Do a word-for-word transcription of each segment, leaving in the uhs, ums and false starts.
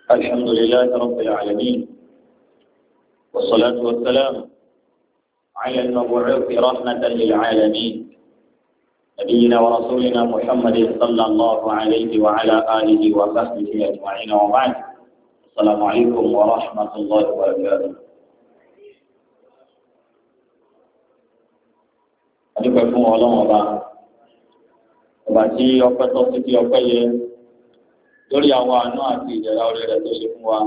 الحمد لله رب العالمين، والصلاة والسلام على المبعوث رحمة للعالمين نبينا ورسولنا محمد صلى الله عليه وعلى آله وصحبه أجمعين، وبعد. السلام عليكم ورحمة الله وبركاته. adúpẹ́ fún Ọlọ́run ọba ọba tí ọpẹ́ tó ti fi ọpẹ́ yẹ lórí àwọn àánú àti ìdẹ̀ra orí rẹ̀ tó ṣe fún wa.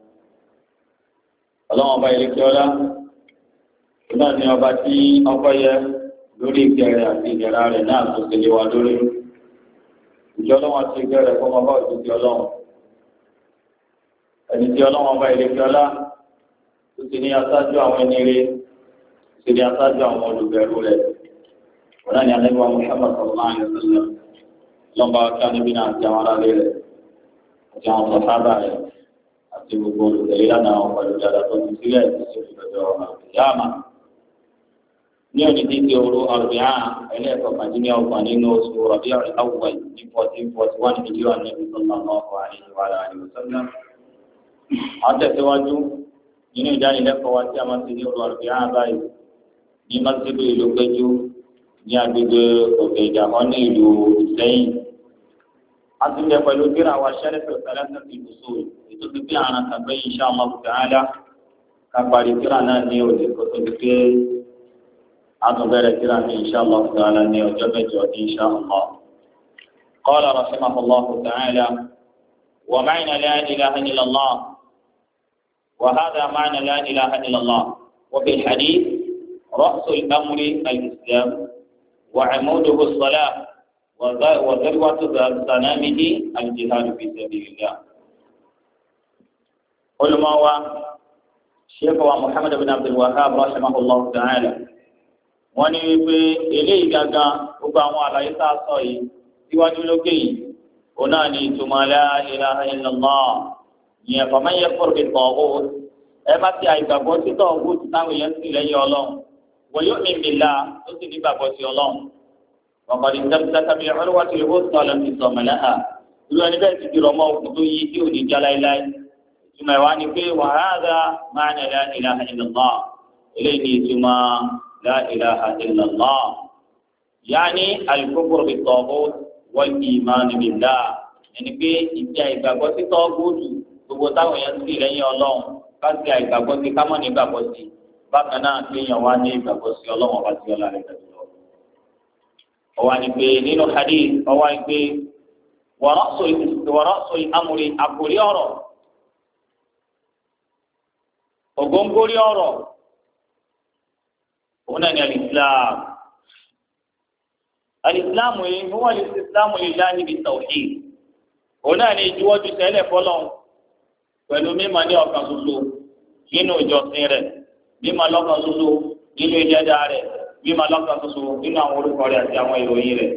Ọlọ́run ọba ìlẹkẹ ọlá náà ni ọba tí ọpẹ́ yẹ lórí ìkẹrẹ àti ìdẹ̀ra rẹ̀ náà tó ṣe lé wa lórí. ìjọ Ọlọ́run àti ìkẹrẹ fún ọba òjijì Ọlọ́run ẹni tí Ọlọ́run ọba ìlẹkẹ ọlá tó ti ní aṣáájú àwọn ẹni rẹ̀ ti ní aṣáájú àwọn olùbẹ̀rù rẹ̀. Wọ́n ní alẹ́ wa Muhammad sallallahu alayhi wa sallam lọ́nba kí wọ́n níbi náà àti àwọn aráàlú rẹ̀ àti àwọn sọ̀sábà rẹ̀ àti gbogbo olùdarí lánàá àwọn pẹ̀lú dáadáa tó ti sílẹ̀ tó ti fi lọ́jọ́ àlùyáàmà. Ní òní tí ti òru àlùyá ẹlẹ́ẹ̀kọ̀kàndínní ọgbọ̀n nínú oṣù Rabi'ul Awwal ní fourteen forty one Hijra Nabi sallallahu alayhi wa sallam. Àwọn tẹ̀síwájú nínú ìdánilẹ́kọ̀ọ́ wa tí a máa ti ní òru àlùyá báyìí ní masjidu ìlú péjú ní agbègbè òkè ìjàmọ́ ní ìlú Ìsẹ́yìn. a ti bẹ pẹ̀lú kíra wa sẹ́rẹ̀fẹ̀ sẹ́lẹ̀sẹ̀ ti bùsù ètò ti bí àrùn àtàgbẹ́ insha Allah ta'ala ká parí kíra náà ní òde kó tó ti pé àtúbẹ̀rẹ̀ kíra ní insha Allah ta'ala ní ọjọ́ mẹ́jọ ní insha Allah. qala rahimahullah ta'ala wa ma'na la ilaha illallah wa hadha ma'na la ilaha illallah wa bil hadith ra'sul amri al-islam وعموده الصلاة وذروة سنامه الجهاد في سبيل الله. قل ما هو الشيخ محمد بن عبد الوهاب رحمه الله تعالى wọ́n ní wípé eléyìí gángan gbogbo àwọn àlàyé tá a sọ yìí síwájú lókè yìí òun náà ní ìtumọ̀ la ilaha illallah ìyẹn faman yakfur bit-taghut ẹ má ti àìgbàgbọ́ títọ̀ owó tí táwọn èèyàn sì lẹ́yìn ọlọ́run wọ́n yóò ní ìlà tó sì nígbàgbọ́ sí ọlọ́run. ọ̀pọ̀lọpọ̀ ìdẹ́gbẹ́sẹ̀ mi ọ̀rọ̀ wá ti lè wọ́n sọ̀rọ̀ ní sọ̀mọ̀lá hà. ìlú ẹni bẹ́ẹ̀ ti di rọmọ òkun tó yí tí ò ní já láéláé. ìtumọ̀ ìwà ni pé wa hadha ma'na la ilaha illallah. eléyìí ni ìtumọ̀ la ilaha illallah. yaani al-kufru bit-taghut wal-iman billah. ẹni pé ìjà ìgbàgbọ́ sí tọ́gùtù gbogbo táwọn èèyàn sì lẹ́yìn ọlọ́run ká sì àìgbàgbọ́ sí ká mọ̀ ní ìgbàgbọ́ sí bákan náà kéèyàn wá ní ìgbàgbọ́ sí ọlọ́run ọba tí ọlá rẹ̀ tẹ̀lé lọ. ọwọ́ ni pé nínú hadith ọwọ́ ni pé wọ́rọ́ sọ amúre àkórí ọ̀rọ̀ ògóńgórí ọ̀rọ̀ òun náà ní alìsílám. alìsílám yìí wọ́n wà ní alìsílám lillahi bit-tawhid. òun náà ní ìjuwọ́jú sẹ́lẹ̀ fọlọ́n pẹ̀lú mímọ̀ ní ọ̀kan ṣoṣo nínú ìjọsìn rẹ̀. mímọ̀ lọ́kàn ṣoṣo nínú ìjẹ́dá rẹ̀ mímọ̀ lọ́kàn ṣoṣo nínú àwọn orúkọ rẹ̀ àti àwọn ìròyìn rẹ̀.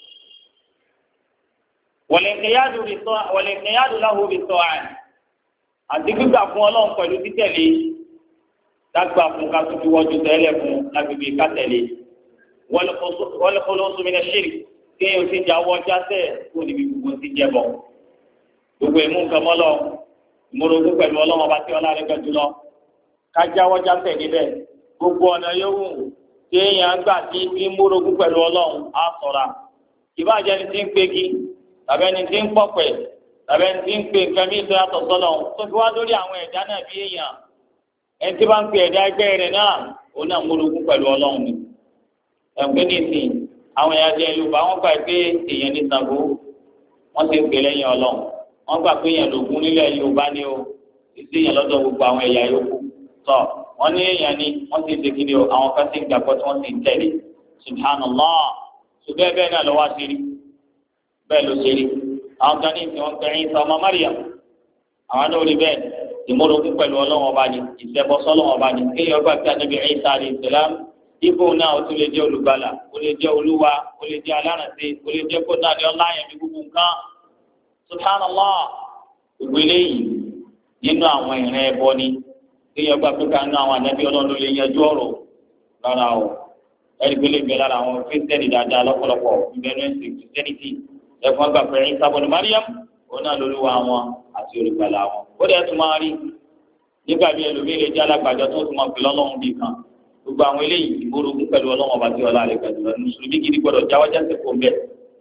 wal-inqiyādu lahu bit-tā'ah àti gbígbà fún ọlọ́run pẹ̀lú títẹ̀lé dágbà fún ká tó fi wọ́jú tẹ́lẹ̀ fún lágbègbè ká tẹ̀lé. wal-khulūsu mina ash-shirk kéèyàn ti jà wọ́ jásẹ̀ kó níbi gbogbo ti jẹ́ bọ̀. gbogbo ìmú nǹkan mọ́lọ́ ìmúrogún pẹ̀lú ọlọ́run ọba tí ọlá rẹ̀ gbẹ jùlọ kájáwọ́ jáfẹ́ níbẹ̀ gbogbo ọ̀nà yòówù tí èèyàn gbà tí tí ń múrogún pẹ̀lú ọlọ́run á ṣọ́ra. ìbáàjẹ́ ni tí ń pégi tàbí ẹni tí ń pọ̀pẹ̀ tàbí ẹni tí ń pe nǹkan mí ìtura tọ̀sọ́lọ̀ tó fi wá lórí àwọn ẹ̀dá náà bí èèyàn ẹni tí bá ń pe ẹ̀dá ẹgbẹ́ rẹ̀ náà ó náà múrogún pẹ̀lú ọlọ́run ni. ẹ̀gbẹ́ nìsín àwọn ẹ̀yà jẹ́ Yorùbá wọ́n gbà pé èèyàn ní Ṣàngó wọ́n ti ń pè lẹ́yìn ọlọ́run wọ́n gbà pé èèyàn lògún nílẹ̀ Yorùbá ni o ìsèèyàn lọ́dọ̀ gbogbo àwọn ẹ̀yà yòókù tọ wọn ní èèyàn ni wọn ti ṣe kíni o àwọn kan ti gbàgbọ́ tí wọn ti tẹ̀lé subhanallah ṣùgbọ́n bẹ́ẹ̀ náà lọ́wọ́ ṣe rí bẹ́ẹ̀ ló ṣe rí àwọn kan ní ìsìn wọn kẹrin sọ ọmọ Mariam àwọn náà rí bẹ́ẹ̀ ìmúrogún pẹ̀lú ọlọ́wọ́n ọba ni ìṣẹ́bọsọ́ ọlọ́wọ́n ọba ni kéèyàn gbà pé ànábì Ìsá alayhi salam ipò náà ó tún lè jẹ́ olùgbàlà ó lè jẹ́ olúwa ó lè jẹ́ alárànṣe ó lè jẹ́ kódà ní ọlá yẹn bí gbogbo nǹkan subhanallah gbogbo eléyìí nínú àwọn ìrìn ẹbọ ni kéèyàn gbà pé ká ní àwọn ànábì ọlọ́run ló lè yanjú ọ̀rọ̀ rárá o ẹ̀rí pé lè bẹ lára àwọn kírísítẹ́nì dáadáa lọ́pọ̀lọpọ̀ ìbẹ̀rù ẹ̀sìn kírísítẹ́nìtì ẹ̀fọn gbà pé Ìsá ibn Maryam òun náà lolúwa wọn àti olùgbàlà wọn. ó dẹ̀ tún máa rí nígbà bí ẹlòmíì lè jẹ́ alágbàjọ tó tún máa pè lọ́lọ́run bì kan gbogbo àwọn eléyìí ìmọ̀rògùn pẹ̀lú ọlọ́run ọba tí ọlá rẹ̀ pẹ̀lú ọ̀nà mùsùlùmí gidi gbọdọ̀ jáwájáde kò bẹ́ẹ̀.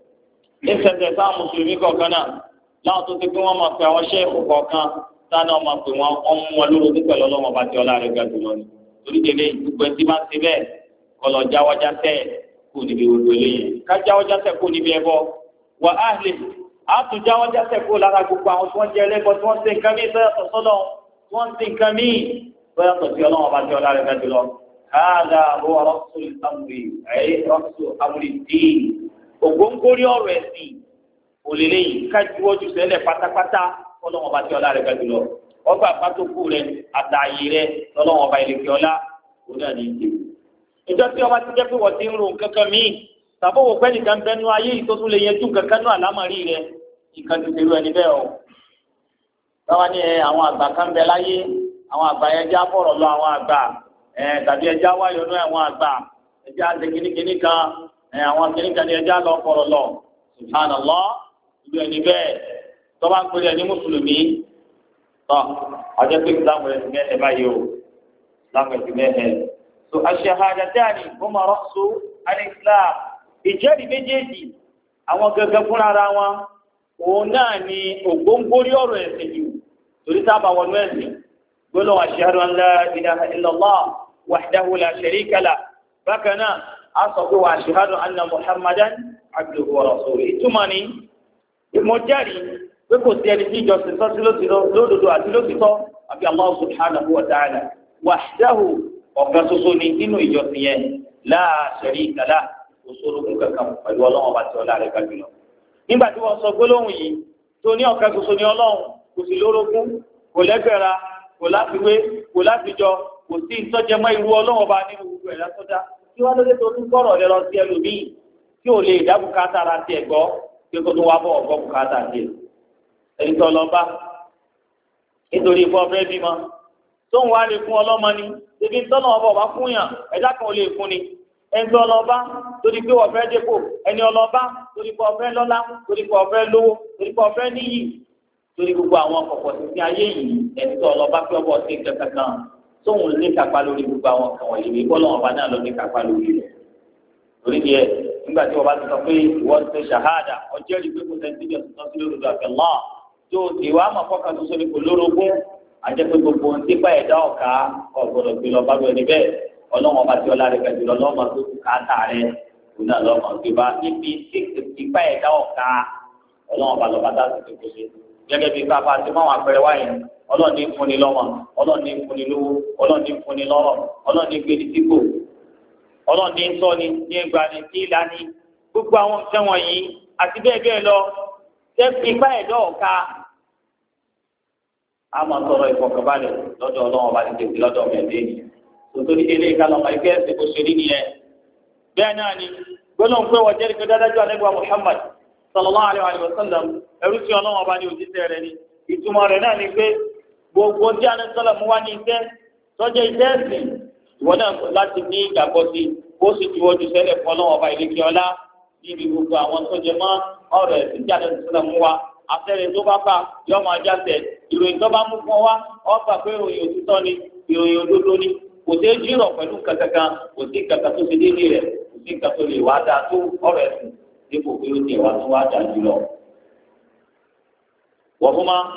ní sẹ́sẹ̀ sáà mùsùlùmí kọ̀ọ̀kan náà láwọn tó ti pé wọ́n máa pe àwọn ṣẹ́ẹ̀kù kọ̀ọ̀kan sáà máa pè wọ́n wọ́n mú wọn lórogún pẹ̀lú ọlọ́run ọba tí ọlá rẹ̀ pẹ̀lú ọ̀nà torí délé gbogbo ẹtí máa ń ṣe bẹ́ẹ̀ kọlọ̀ jáwájáde kò níbi gbogbo eléyìí ká jáwájáde kò níbi ẹbọ wà á lè àtún jáwájáde kò lára gbogbo àwọn tí wọ́n jẹ́ ẹlẹ́bọ tí wọ́n ṣe nǹkan mí sọ́yàtọ̀ sọ́lọ́ wọ́n ṣe nǹkan mí sọ́yàtọ̀ sí ọlọ́run ọba tí ọlá rẹ̀ pẹ̀lú ọ̀nà هذا هو رأس الأمر أي رأس أمر الدين ògóńgórí ọ̀rọ̀ ẹ̀sìn òlélẹ yìí kájú ojú sẹlẹ pátápátá ọlọ́wọ́n bá ti ọlá rẹ̀ gbàdú lọ ọgbà pátókù rẹ̀ àtàyè rẹ̀ ọlọ́wọ́n bá ìlẹkẹ ọlá òun náà ní ìdè. ìjọ tí ọba ti jẹ́ pé wọ́n ti ń ro nǹkan kan míì tàbí òwò pẹ́ nìkan bẹnu ayé yìí tó tún lè yẹjú nǹkan kan náà àlámọ̀rí rẹ̀ nǹkan ti ṣerú ẹni bẹ́ẹ̀ o. báwa ni àwọn àgbà kan bẹ láyé àwọn àgbà yẹn já fọ̀rọ̀ lọ àwọn àgbà ẹ tàbí ẹja wáyọ ní àwọn àgbà ẹja àti kìnnìkìnnì kan ẹ àwọn kìnnìkan ní ẹja lọ kọrọ lọ subhanallah ìlú ẹni bẹ́ẹ̀ tọ́ba ń pèlè ní mùsùlùmí tọ́ ọjọ́ pé ìsìlámù rẹ̀ ti mẹ́hẹ̀ báyìí o ìsìlámù rẹ̀ ti mẹ́hẹ̀. so aṣ-ṣahādatāni humā ra'su al-islām ìjẹ́rìí méjèèjì àwọn gẹ́gẹ́ fúnra ara wọn òun náà ni ògbóngbórí ọ̀rọ̀ ẹ̀sìn jù torí sábà wọnú ẹ̀sìn gbọ́dọ̀ ashhadu an lā ilāha illallāh wahdahu lā sharīka lahu bákan náà a sọ pé wa ashhadu anna muhammadan abduhu wa rasuluhu ìtumọ̀ ni mo jẹ́rìí pé kò sí ẹni tí ìjọsìn tọ́ sí lódodo àti lótìtọ́ àbí Allah subhanahu wa ta'ala wahdahu ọ̀kan ṣoṣo ni nínú ìjọsìn yẹn la sharika lahu kò sóró fún kankan pẹ̀lú ọlọ́run ọba tí ọlá rẹ̀ ga jùlọ. nígbà tí wọ́n sọ gbólóhùn yìí tó ní ọ̀kan ṣoṣo ni ọlọ́run kò sí lórogún kò lẹ́gbẹ̀ra kò láfiwé kò láfijọ kò sí ìtọ́jẹmọ́ irú ọlọ́run ọba nínú gbogbo ẹ̀dá sọ́dá kí wọ́n lóde tó tún kọ́rọ̀ rẹ lọ sí ẹlòmíì tí ò lè dá bùkátà ara tiẹ̀ gbọ́ pé kó tó wá bọ̀ ọ̀gbọ́ bùkátà tiẹ̀. ẹni tó lọ bá nítorí ìfọ́ fẹ́ bímọ tóun wá lè fún ọlọ́mọ ni ebi tọ́nà ọba ọba fún yàn ẹ̀dá kan ò lè fún ni ẹni tó ọlọ́ba torí pé wọ́n fẹ́ dépò ẹni ọlọ́ba torí pé ọ̀fẹ́ lọ́lá torí pé ọ̀fẹ́ lówó torí pé ọ̀fẹ́ níyì torí gbogbo àwọn ọkọ̀ títí ayé yìí ẹni tó ọlọ́ba pé ọbọ̀ sí kankan tóun ní kápá lórí gbogbo àwọn kan wọ̀nyí ní bọ́lá ọba náà ló ní kápá lórí rẹ̀ torí díẹ̀ nígbà tí wọ́n bá ti sọ pé wọ́n ti ṣàhádà ọjọ́ ìdí pé kò sẹ́ni tíjọ́ ti tán sí lórí ọ̀gá Allah tó ìwà àmọ̀kọ́kà tó sọ́ni kò lórogún àjẹpẹ́ gbogbo ohun tí bá ẹ̀dá ọ̀ka ọ̀gbọ̀dọ̀ gbé lọ bá lọ ní bẹ́ẹ̀ ọlọ́wọ́n bá ti ọlá rẹ̀ kẹ́jú lọ lọ́mọ tó kù káàtà rẹ̀ òun náà lọ́mọ tó bá níbi tí bá ẹ̀dá ọ̀ka ọlọ́wọ́n bá lọ bá dá sí tó ṣe gẹ́gẹ́ bí bá a ti máa wà pẹ̀rẹ̀ wáyé ọlọ́ọ̀ni fúnni lọ́mọ ọlọ́ọ̀ni fúnni lówó ọlọ́ọ̀ni fúnni lọ́rọ̀ ọlọ́ọ̀ni gbé ní sípò ọlọ́ọ̀ni sọ́ni ní ìgbani ní ìlànì gbogbo àwọn nǹkan wọ̀nyí àti bẹ́ẹ̀ bẹ́ẹ̀ lọ tẹ́sí ipá ẹ̀dọ́ ọ̀ka a máa sọ̀rọ̀ ìfọ̀kànbalẹ̀ lọ́dọ̀ ọlọ́wọ́n bá ti tètè lọ́dọ̀ ọ̀mẹ̀dẹ́ ni tòtòrí ilé ìkàlọ́mọ ìfẹ́ ẹ̀sìn kò ṣe rí nìyẹn bẹ́ẹ̀ náà ni gbọ́dọ̀ ń pẹ́ wọ́n jẹ́rìí pé dáadájú àlẹ́gbà Muhammad sallallahu alaihi wa sallam ẹrú sí ọlọ́wọ́n bá ní òjíṣẹ́ rẹ̀ ni ìtumọ̀ rẹ̀ náà ni pé gbogbo tí a ní sọ́lá mú wá ní iṣẹ́ tọ́jú iṣẹ́ ẹ̀sìn ìwọ náà láti ní ìgbàgbọ́ sí kó sì ju ojú sẹ́lẹ̀ fún ọlọ́wọ́n ọba ìlékè ọlá níbi gbogbo àwọn tó jẹ mọ́ ọ̀rọ̀ ẹ̀sìn tí a ní sọ́lá mú wá afẹ́rẹ́ tó bá bá yọ máa jáde ìròyìn tó bá mú fún wa ọgbà pé ìròyìn òtítọ́ ni ìròyìn òdodo ni kò sí jírọ̀ pẹ̀lú kankan kò sí kankan tó ṣe déédéé rẹ̀ kò sí kankan tó lè wá dáa tó ọ̀rọ̀ ẹ̀sìn dípò pé ó tiẹ̀ wá tó wá dáa jùlọ. wọ́n fún ma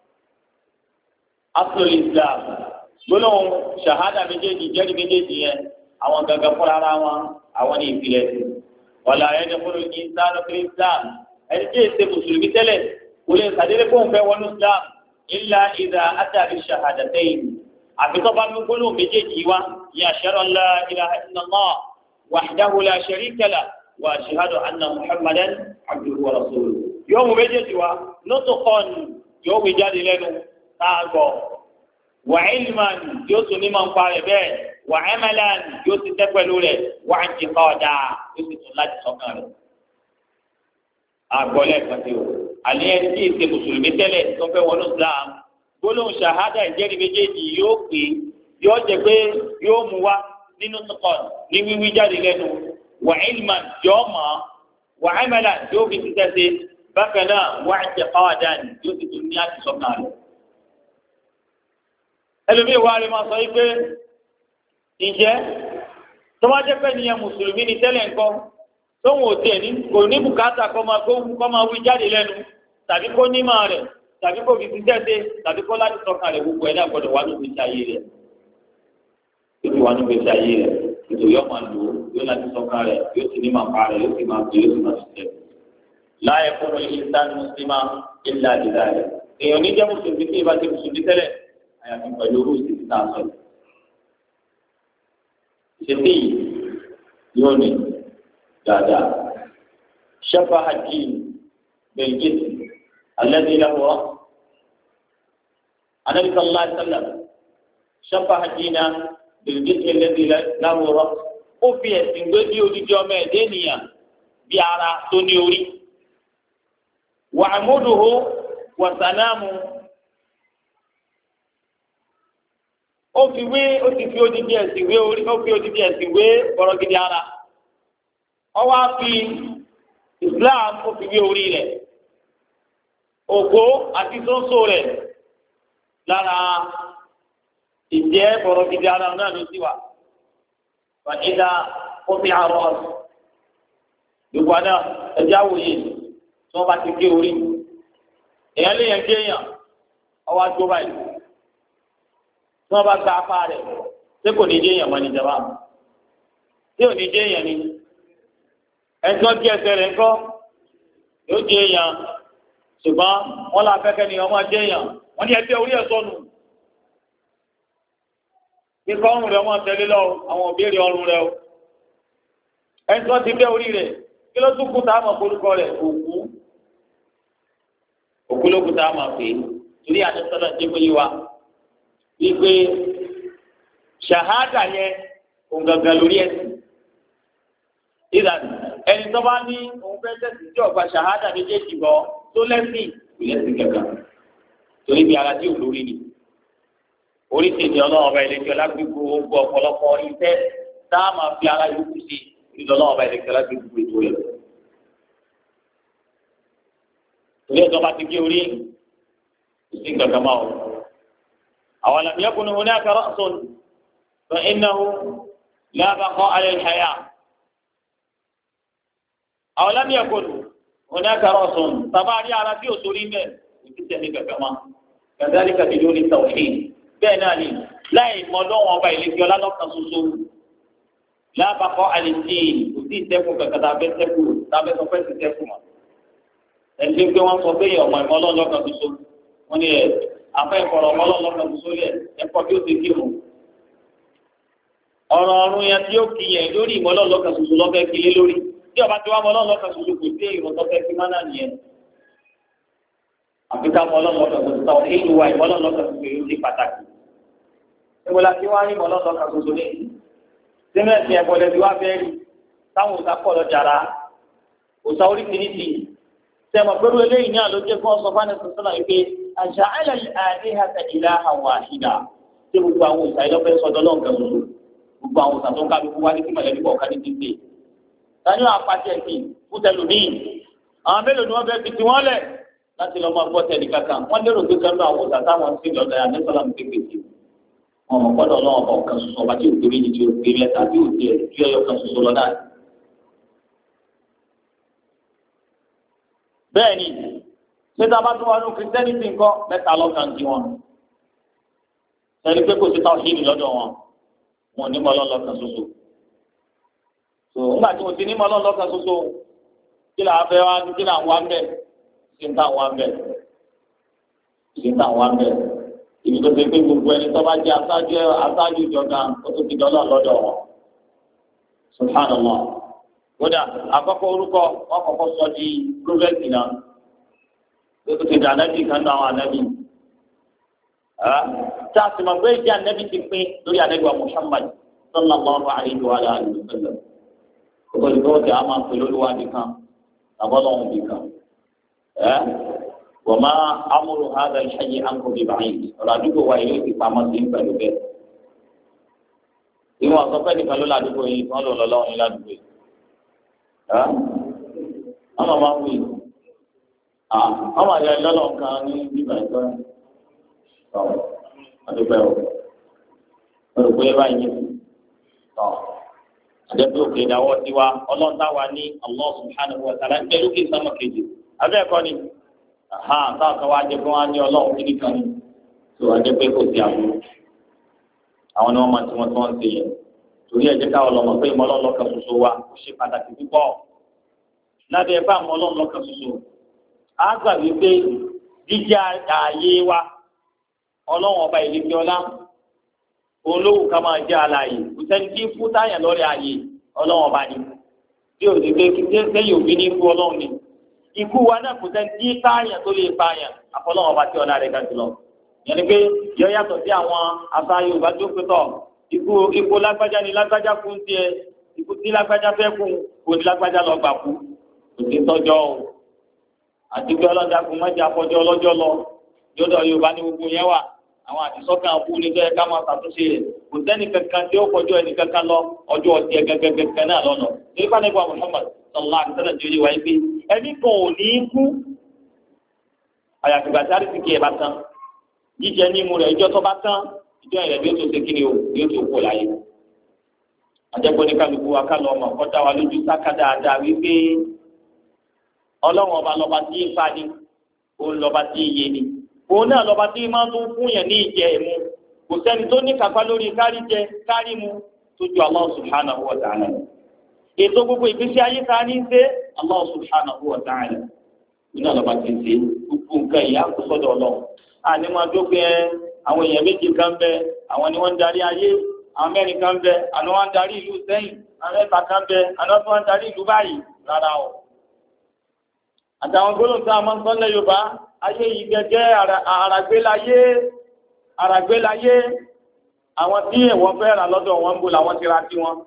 aslul islam gbólóhùn ṣahada méjèèjì jẹ́rìí méjèèjì yẹn àwọn gangan fúnra ara wọn àwọn ní ìpìlẹ̀ sí wàlá yadkhulu al-insanu fil islam ẹni tí èsè mùsùlùmí tẹ́lẹ̀ kò lè sàdédé fóun fẹ́ wọnú islam illa idha ata bi shahadatayn àfi tó bá mú gbólóhùn méjèèjì wá ya ashhadu an la ilaha illallah wahdahu la sharika lahu wa ashhadu anna muhammadan abduhu wa rasuluhu yóò mú méjèèjì wá nutqan yóò wí jáde lẹ́nu táàgọ̀ wà ilman yóò tún ní máa ń parẹ́ bẹ́ẹ̀ wà amalan yóò ti tẹ́ pẹ̀lú rẹ̀ wà i'tiqada yóò sì tún láti sọ́kàn rẹ̀. àgọ́lẹ̀ kan ti o àlẹ́ ẹni tí èsè mùsùlùmí tẹ́lẹ̀ tó fẹ́ wọnú islam gbólóhùn ṣahada ìjẹ́rìí méjèèjì yóò pè yóò jẹ́ pé yóò mú wá nínú sọ́kàn ní wíwí jáde lẹ́nu wà ilman yóò mọ̀ wà amalan yóò fi ti tẹ́sẹ̀ bákan náà wà i'tiqadan yóò sì tún ní àti sọ́kàn rẹ̀. ẹlòmíì wá lè máa sọ yìí pé ǹjẹ́ tó bá jẹ́ pé nìyẹn mùsùlùmí ni tẹ́lẹ̀ ńkọ́ tóun ò tiẹ̀ ní kò ní bùkátà kọ́ máa kọ́ máa wí jáde lẹ́nu tàbí kó nímọ̀ rẹ̀ tàbí kó fi ti tẹ́tẹ́ tàbí kó láti tọ́ka rẹ̀ gbogbo ẹ̀ náà gbọ́dọ̀ wá níbi tí ayé rẹ̀ ètò wá níbi tí ayé rẹ̀ ètò yóò máa lò ó yóò láti tọ́ka rẹ̀ yóò sì ní máa pa rẹ̀ yóò sì máa pè yóò sì máa ṣiṣẹ́ láyé fún mi ṣe sáà mùsùlùmá ilà àdìlà rẹ̀ èèyàn ní jẹ́ mùsùlùmí tí ìbá ti mùsùlùmí tẹ́lẹ̀ àyàfi pẹ̀lú orú ìsìnkú tá a sọ ìṣètì yóò ní dáadáa ṣẹ́fà hajj bẹ̀ẹ́gẹ́sì alẹ́ ní ilẹ̀ wọ́n anabi sallallahu alayhi wa sallam ṣẹ́fà hajj náà bẹ̀ẹ́gẹ́sì alẹ́ ní ilẹ̀ wọ́n ó fi ẹ̀sìn gbé bí odidi ọmọ ẹ̀dẹ́ nìyàn bí ara tó ní orí wàhámúdùhù wàsánàmù. ó fi wé ó ti fi odidi ẹ̀sìn wé orí ó fi odidi ẹ̀sìn wé bọ̀rọ̀gidi ara ó wá fi Islam ó fi wé orí rẹ̀ ògbó àti sọ́nsọ́ rẹ̀ lára ìjẹ́ bọ̀rọ̀gidi ara náà ló sì wà fàdídà ó fi àrọ̀ ọ̀sùn gbogbo àná ẹ̀jẹ̀ àwòye tí wọ́n bá ti gé orí èèyàn lè yẹn gé èèyàn ọwọ́ àti ó báyìí tí wọ́n bá gba apá rẹ̀ ṣé kò ní jẹ́ èèyàn mọ́ ní ìjọba tí ò ní jẹ́ èèyàn ni ẹjọ́ jẹ́ ẹsẹ̀ rẹ̀ ńkọ́ yóò jẹ́ èèyàn ṣùgbọ́n wọ́n lọ afẹ́kẹ́ ni ọmọ jẹ́ èèyàn wọ́n ní ẹgbẹ́ orí ẹ̀ sọnù kíkọ́ ọrùn rẹ̀ wọ́n tẹ̀lé lọ àwọn òbéèrè ọrùn rẹ̀ o ẹjọ́ ti bẹ́ orí rẹ̀ kí ló tún kú tá a mọ̀ forúkọ rẹ̀ òkú òkú ló kú tá a mọ̀ pé torí àdéṣọ́lá ti pé wa wípé ṣàhádà yẹn òǹgàngàn lórí ẹ̀sìn ìlànà ẹni tó bá ní òun fẹ́ tẹ̀sí tí ọ̀gbà ṣàhádà méjèèjì bọ́ tó lẹ́sìn ìlẹ́sìn kankan torí bí ara tí ò lórí ni orí tètè ọlọ́run ọba ìlẹ́kẹ́ ọlágbègbè ogun ọ̀pọ̀lọpọ̀ iṣẹ́ tá a máa fi ara yòókù sí ìlú ọlọ́run ọba ìlẹ́kẹ́ ọlágbègbè ètò rẹ̀ torí ẹ̀sọ́ bá ti gé orí ìsìn kankan máa wọ̀. أولم يكن هناك رأس فإنه لا بقاء للحياة أولم يكن هناك رأس طبعا على في أصولين وتتهمك كما كذلك بدون التوحيد بيناني لا يملون وبيلك ولا نقصصون لا بقاء للدين وتي تكون كتابة تكون تابة تفسد تكون ẹnití pé wọn sọ pé ọmọ ìmọ̀lọ́ lọ́kàn tuntun wọn ni afẹ́ ìkọ̀rọ̀ ọmọlọ́ lọ́kàn tuntun yẹ ẹ̀kọ́ bí ó ti kí wọn. ọ̀rọ̀ ọ̀run yẹn tí ó kì yẹn lórí ìmọ̀lọ́ lọ́kàn tuntun lọ́fẹ́ kí lé lórí tí ọba tí wàá mọ̀lọ́ lọ́kàn tuntun kò sí ìrọ̀ tọ́fẹ́ kí mánà nìyẹn. àfikà mọ̀lọ́ lọ́kàn tuntun táwọn èyí wà ìmọ̀lọ́ lọ́kàn tuntun yóò di pàtàkì. ìwòlá tí wàá ní ìmọ̀lọ́ lọ́kàn tuntun ní símẹ́ǹtì ẹ̀bọ̀lẹ̀ tí wàá fẹ́ rí táwọn òòsà pọ̀ lọ jàrá òòsà oríṣiríṣi sẹ́mo pẹ̀lú eléyìí ní àlójẹ́ fún ọ̀sán fún ẹ̀sán sọ́nà wípé àṣà àlẹ́ àti ìlà àwọn àṣìdá tí gbogbo àwọn òòsà ìlọ́fẹ́ sọ́dọ̀ lọ́nkẹ́ lóṣù gbogbo àwọn òòsà tó ń kálukú wá ní kí mọ̀lẹ́bí bọ̀ ká ní títì. tani wàá pàṣẹ sí fútẹlùmí àwọn mélòó ni wọ́n fẹ́ fi tiwọn lẹ̀ láti lọ́ máa gbọ́ tẹ̀lé kankan wọ́n lérò pé kẹ́lú àwọn òòsà táwọn ń sìn lọ́dọ̀ yà ní sọ́lá mi kékeré wọn mọ̀ gbọ́dọ̀ lọ́wọ́ ọ̀kan ṣoṣo ọba tí òkè méjì tí òkè mẹ́ta tí òkè tí ọyọ kan ṣoṣo lọ náà. bẹ́ẹ̀ni ṣéta bá tún wà ní kìrìsìtẹ́nìtì nǹkan mẹ́ta lọ́kàn jí wọn sẹ́ni pé kò sí tàwhídì lọ́dọ̀ wọn wọn ní mọ́lọ́ lọ́kàn ṣoṣo tó ńgbà tí wọ́n ti ní mọ́lọ́ lọ́kàn ṣoṣo kí là á fẹ́ wá kí là ń wá ń bẹ̀ kí ń tà wá ń bẹ̀ kí ń tà wá ń bẹ̀ ibi tó ṣe pé gbogbo ẹni tó bá jẹ́ aṣáájú aṣáájú ìjọba ó tó ti dọ́là lọ́dọ̀ wọn subhanallah kódà àkọ́kọ́ orúkọ wọn kọ́kọ́ sọ di pírọfẹsì náà ó ti dà ànábì kan náà àwọn ànábì tá a sì mọ̀ pé ìdí ànábì ti pín lórí ànábì wa Muhammad sallallahu alayhi wa alihi wa sallam kókò ìgbà òkè a máa pè lóluwà nìkan àbọ̀lọ́hùn nìkan wọ́n máa amúrò hàdà ìṣẹ́yìn àǹkó bíbá yìí ọ̀rọ̀ àdúgbò wa yìí ó ti pamọ́ sí pẹ̀lú bẹ́ẹ̀ ìwọ̀n àsọpẹ́ nìkan ló ládùúgbò yìí wọ́n lò lọ́lọ́run yìí ládùúgbò yìí ọmọ máa ń wí ọmọ àyà ìlọ́lọ́ kan ní bíbá ìgbọ́ àdúgbò ẹ̀ olùkọ́ yẹn báyìí tọ́ àdẹ́gbẹ́ òkè ìdáwọ́ tiwa ọlọ́run táwa ní Allah subhanahu wa ta'ala ń tẹ́lú kí n sọmọ kejì abẹ́ ẹ̀kọ́ ni táwọn kan wá jẹ́ pé wọ́n á ní ọlọ́run kí nìkan ni tó àdẹ́gbẹ́ kò sí àbúrò àwọn ni wọ́n máa tí wọ́n tí wọ́n ń ṣe yẹn torí ẹ̀jẹ̀ káwọn lọ́mọ pé ìmọ̀ ọlọ́run lọ́kàn ṣoṣo wa kò ṣe pàtàkì púpọ̀ lábẹ́ ẹ̀fọ́ àmọ́ ọlọ́run lọ́kàn ṣoṣo á gbà wípé jíjẹ́ ààyè wa ọlọ́run ọba ìlẹ́kẹ́ ọlá olówó ká máa jẹ́ àlàyé kò sẹ́ni tí fún táyà lọ́rẹ̀ ààyè ọlọ́run ọba ni tí ò ní pé kí sẹ́yìn òbí ní ikú ọlọ́run ni ikú wa náà kò sẹ́ni tí táyà tó lè pààyàn àfọlọ́run ọba tí ọlá rẹ̀ ga jùlọ yẹn ni pé yọ yàtọ̀ sí àwọn afá Yorùbá tó pé tọ̀ ikú ikú lágbájá ni lágbájá kú ń tiẹ̀ ikú tí lágbájá fẹ́ kú kò ní lágbájá lọ gbà kú kò sí tọ́jọ́ o àti pé ọlọ́dà kò má jẹ́ afọ́jọ́ ọlọ́jọ́ lọ yọ̀dọ̀ Yorùbá ní gbogbo yẹn wà àwọn àtisọ́kàn kú ní bẹ́ẹ̀ ká máa ṣàtúnṣe rẹ̀ kò sẹ́ni kankan tí ó kọjọ́ ẹni kankan lọ ọjọ́ ọtí ẹ gẹ́gẹ́gẹ́ náà lọ́nà torí bá nípa Muhammad sallallahu alaihi wasallam tí ó yẹ wáyé pé ẹni kan ò ní kú àyàfi gbàtí àrísìkì ẹ̀ bá tán jíjẹ ní imú rẹ̀ ìjọ tó bá tán ìjọ rẹ̀ bí ó tó ṣe kí ni o bí ó tó kó láyé àjẹpọ̀ ní kálukú wa ká lọ ọmọ kọ́tà wa lójú sáká dáadáa wípé ọlọ́run ọba lọ́ba tí ń fani òun lọ́ba tí ń yé ni òun náà lọ́ba tí máa tún fún yẹn ní ìjẹ ìmu kò sẹ́ni tó ní kápá lórí kárí jẹ kárí mu tó ju Allah subhanahu wa ta'ala ètò gbogbo ìgbésí ayé ta ní ṣe Allah subhanahu wa ta'ala òun náà lọ́ba tí ń ṣe gbogbo nǹkan ìyá kó sọ́dọ̀ ọlọ́run àní máa dókè àwọn èèyàn méjì kan bẹ àwọn ni wọ́n ń darí ayé àwọn mẹ́rin kan bẹ àwọn wọ́n ń darí ìlú sẹ́yìn àwọn mẹ́ta kan bẹ àwọn tó wọ́n ń darí ìlú báyìí rárá o àtàwọn gbólóhùn tí a máa ń sọ lẹ Yorùbá ayé yìí gẹ́gẹ́ àràgbélayé àràgbélayé àwọn tí èèwọ̀n fẹ́ rà lọ́dọ̀ wọn ń bò làwọn ti ra sí wọn.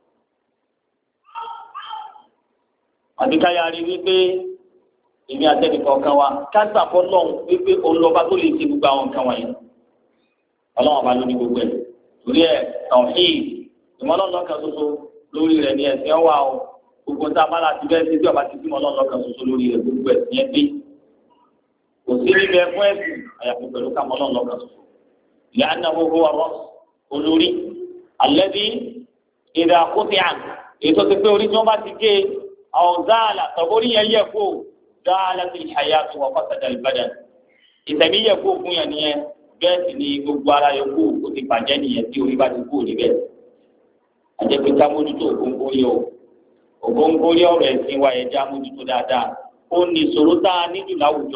àbíkáyà rí wípé èmi àtẹnìkan kan wa kágbà fọ́ lọ́hùn wípé òun lọ́ba tó lè ṣe gbogbo àwọn nǹkan wọ̀nyí ọlọ́run ọba ló ní gbogbo ẹ̀ torí ẹ̀ tọ̀hìn ìmọ̀lọ́lọ́kan ṣoṣo lórí rẹ̀ ní ẹ̀sìn ọ̀wà o gbogbo tá a bá láti bẹ́ẹ̀ ṣe tí ọba ti bímọ lọ́lọ́kan ṣoṣo lórí rẹ̀ gbogbo ẹ̀sìn ẹ̀ dé kò sí níbẹ̀ fún ẹ̀sìn àyàfi pẹ̀lú kámọ́ lọ́lọ́kan ṣoṣo ìyá náà gbogbo ọ̀rọ̀ olórí alẹ́bí ìdá kófì àn èyí tó ti pé orí tí wọ́n bá ti gé ọ̀záàlà tọ̀bórí yẹn yẹ kó dáhàlà ti ṣàyà tó wọ́n fọ́sẹ̀dà ìbàdàn ìtẹ̀mí yẹ kó fún yẹn nìyẹn bẹ́ẹ̀ sì ni gbogbo ara yẹ kó o ti bàjẹ́ nìyẹn tí orí bá ti kó o níbẹ̀ àjẹpẹ́ ká mójútó ògóńgó yẹ o ògóńgó yẹ ọ̀rọ̀ ẹ̀sìn wa yẹ já mójútó dáadáa ó ní ìṣòro tá a níjù láwùjọ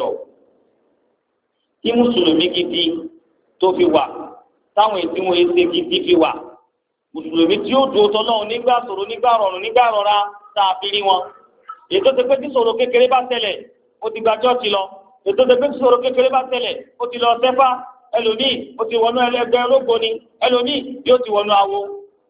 kí mùsùlùmí gidi tó fi wà táwọn èsì wọn èsì gidi fi wà mùsùlùmí tí ó dùn tọ́lọ́run nígbà ṣòro nígbà rọrùn nígbà rọra tá a fi rí wọn ètò ti pé tí ṣòro kékeré bá tẹ̀lẹ̀ ó ti gba chọ́ọ̀chì lọ ètò ti pé tí ṣòro kékeré bá tẹ̀lẹ̀ ó ti lọ sẹ́fà ẹlòmíì ó ti wọnú ẹlẹgbẹ́ ológboni ẹlòmíì yóò ti wọnú awo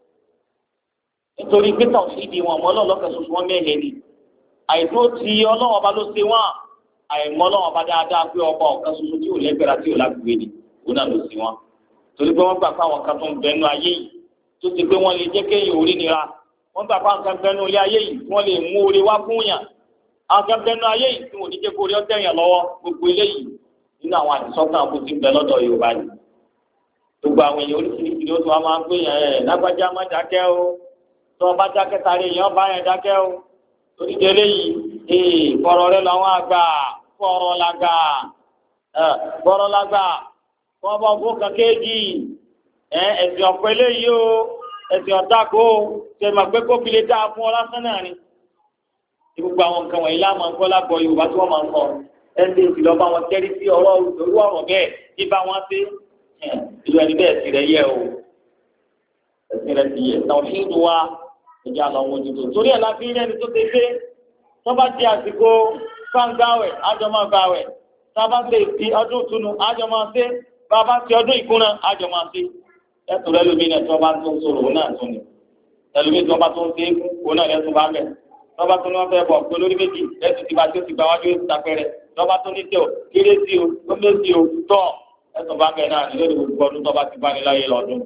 nítorí pé tàwọn ìdí wọn mọ́ ọlọ́ọ̀lọ́kẹ́ ṣoṣo wọn mẹ́hẹ̀ ni àìdúró ti ọlọ́wọ́n ọba ló ṣe wọn àìmọ́ ọlọ́wọ́n ọba dáadáa pé ọba ọ̀kan ṣoṣo tí ò lẹ́gbẹ̀rẹ́ tí ò lágbègbè ni òun náà ló ṣe wọn torí pé wọ́n gbà pé àwọn kan tó ń bẹnu ayé yìí tó ti pé wọ́n lè jẹ́ kéèyàn orí nira wọ́n gbà pé àwọn kan bẹnu ilé ayé yìí tí wọ́n lè mú orí wá fún yàn àwọn kan bẹnu ayé yìí tí wọ́n ní jẹ́ kó orí ọ̀tẹ̀ yàn lọ́wọ́ gbogbo eléyìí nínú àwọn àdìsọ́kàn kó ti bẹ lọ́dọ̀ Yorùbá yìí gbogbo àwọn èèyàn oríṣiríṣi ló tún wá máa ń pè yàn ẹ̀ lágbájá má dákẹ́ o tó o bá dákẹ́ tari èèyàn bá yẹn dákẹ́ o torí délé yìí ee fọ̀rọ̀ rẹ làwọn àgbà fọ̀rọ̀ làgbà ẹ fọ̀rọ̀ làgbà wọ́n bá fún kàkéèjì ẹ ẹ̀sìn ọ̀pẹ léyìí o ẹ̀sìn ọ̀tàkó ṣe máa pé kófì lè dáa fún ọ lásán náà ni gbogbo àwọn nǹkan wọ̀nyí láàmú ọgbọ́ lágbọ̀ Yorùbá tí wọ́n máa ń sọ ẹni tí lọ́ọ́ bá wọn tẹ́rí sí ọ̀rọ̀ òru ọ̀rọ̀ bẹ́ẹ̀ tí bá wọn ṣe ìlú ẹni bẹ́ẹ̀ sì rẹ̀ yẹ o ẹ̀sìn rẹ̀ sì yẹ náà fi ń wá ìjà lọ wọn jùlọ torí ẹ̀ la fi rí ẹni tó ṣe pé tó bá di àsìkò fáńgáwẹ̀ ájọmọ́ gbàwẹ̀ tá a bá ṣe ti ọdún ìtúnu ájọmọ́ ṣe bá a bá ṣe ọdún ìkúnná ájọmọ́ ṣe ẹ̀tọ́ rẹ̀ lómi náà tí wọ́n bá tó ń sọ̀rọ̀ òun náà tún ni ẹlòmíì tí wọ́n bá tó ń ṣe é òun náà lẹ́tún bá bẹ̀ tí wọ́n bá tó ní wọ́n fẹ́ bọ̀ pé lórí méjì lẹ́tún ti bá tí ó ti gba wájú ètò ìtàpẹ́rẹ́ tí wọ́n bá tó ní tẹ̀ ọ́ kéré sí o tó lé sí o tọ́ ẹ̀tún bá bẹ̀ náà nílẹ̀ gbogbo ọdún tó bá ti bá ní láyé lọ́dún.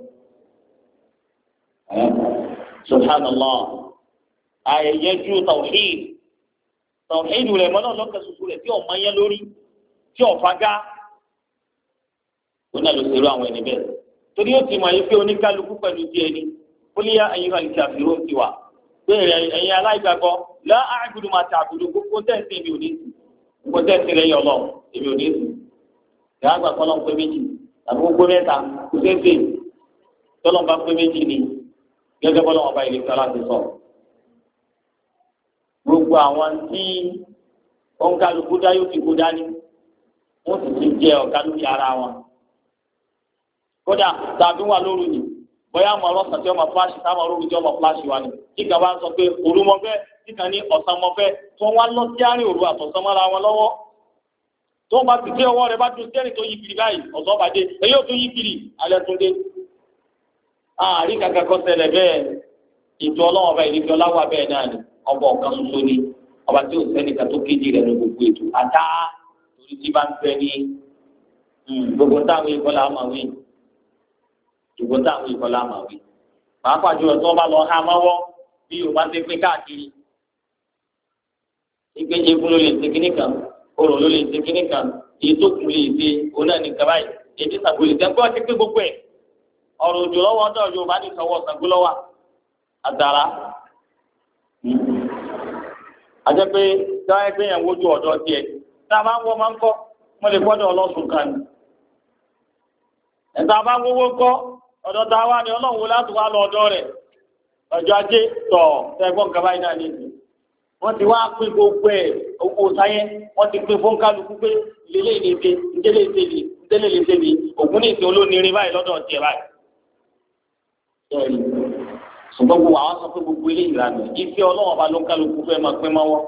subhanallah ayẹyẹ ju tawhid tawhid rẹ̀ mọ́ náà lọ́kẹ́ soso rẹ̀ tí ọ̀ mọ́ yẹn lórí tí ọ̀ fagá ó náà ló ṣerú àwọn ẹni bẹ́ẹ̀ torí ó ti mọ̀ yìí pé oníkálukú pẹ̀lú díẹ̀ ni ó lé ẹ̀yin àlùkí àfihàn ti wà pé ẹ̀yin aláìgbàgbọ́ lá àgùdù máa ta àgùdù gbogbo tẹ̀sí èmi ò ní sùn gbogbo tẹ̀sí rẹ̀ yọ lọ èmi ò ní sùn ìyá àgbà kọ́lọ́ pé méjì tàbí gbogbo mẹ́ta kò tẹ̀sí tọ́lọ́ bá pé méjì ni gẹ́gẹ́ bọ́lá wọn bá ilé sọ́lá ti sọ gbogbo àwọn tí òǹkàlùkù dá yóò fi kó dání wọ́n sì ti jẹ ọ̀gá lórí ara wọn kódà tàbí wà lóru ni bóyá àwọn ọlọ́sàn tí wọ́n máa fúláṣì táwọn olórí tí wọ́n máa fúláṣì wa ni kíkà bá ń sọ pé òru mọ fẹ́ kíkà ní ọ̀sán mọ fẹ́ tí wọ́n wá lọ sí àárín òru àtọ̀sán mọ́ra wọn lọ́wọ́ tó ń bá ti dé ọwọ́ rẹ bá tún sẹ́ni tó yí kiri báyìí ọ̀sán bàdé èyí ò tún yí kiri alẹ́ tún dé. àárín kàkà kọ́ ṣẹlẹ̀ bẹ́ẹ̀ ètò ọlọ́wọ́n ọba ìdíkẹ́ ọláwà bẹ́ẹ̀ náà ni ọba ọ̀kan ṣoṣo ni ọba tí ò sẹ́ni kàtó kéde rẹ̀ ní gbogbo ètò àtá torí tí bá ń fẹ́ ní gbogbo táwọn ìkọlá máa wí gbogbo táwọn ìkọlá máa wí pàápàá jùlọ tí wọ́n bá lọ ha mọ́wọ́ bí yorùbá ti pín káàkiri ìgbéje fún ló lè ṣe kíní kan orò ló lè ṣe kíní kan èyí tó kù lè ṣe òun náà ní kaba yìí èyí sàgbó lè ṣe ẹgbẹ́ wọn ti pín gbogbo ẹ̀ ọ̀rọ̀ òjò lọ́wọ́ ọ̀dọ́ yorùbá ní sọ̀wọ́ sàgbó lọ́wọ́ àdàrà àjẹ́ pé táwọn ẹgbẹ́ yẹn wojú ọ̀dọ́ tiẹ̀ tá a bá ń wọ́ máa ń kọ́ wọ́n lè gbọ́dọ̀ ọlọ́sùn kan ní ẹ̀ta bá ń wọ́wọ́ kọ́ ọ̀dọ̀ tá a wá ní ọlọ́run wo láti wá lọ ọ̀dọ́ rẹ̀ ọjọ́ ajé tọ̀ ṣẹ́gbọ́n kaba yìí náà nìyí wọ́n ti wá pín gbogbo ẹ̀ oko sáyẹ́ wọ́n ti pín fún kálukú pé ìdílé ìdíje ìdílé ìdíje ìdílé ìdíje ògùn ní ìsìn olóníire báyìí lọ́dọ̀ tiẹ̀ báyìí. ṣùgbọ́n gbogbo àwọn sọ pé gbogbo ilé ìlànà ìfẹ́ ọlọ́wọ́n bá ló ń kálukú fẹ́ máa pín mọ́wọ́.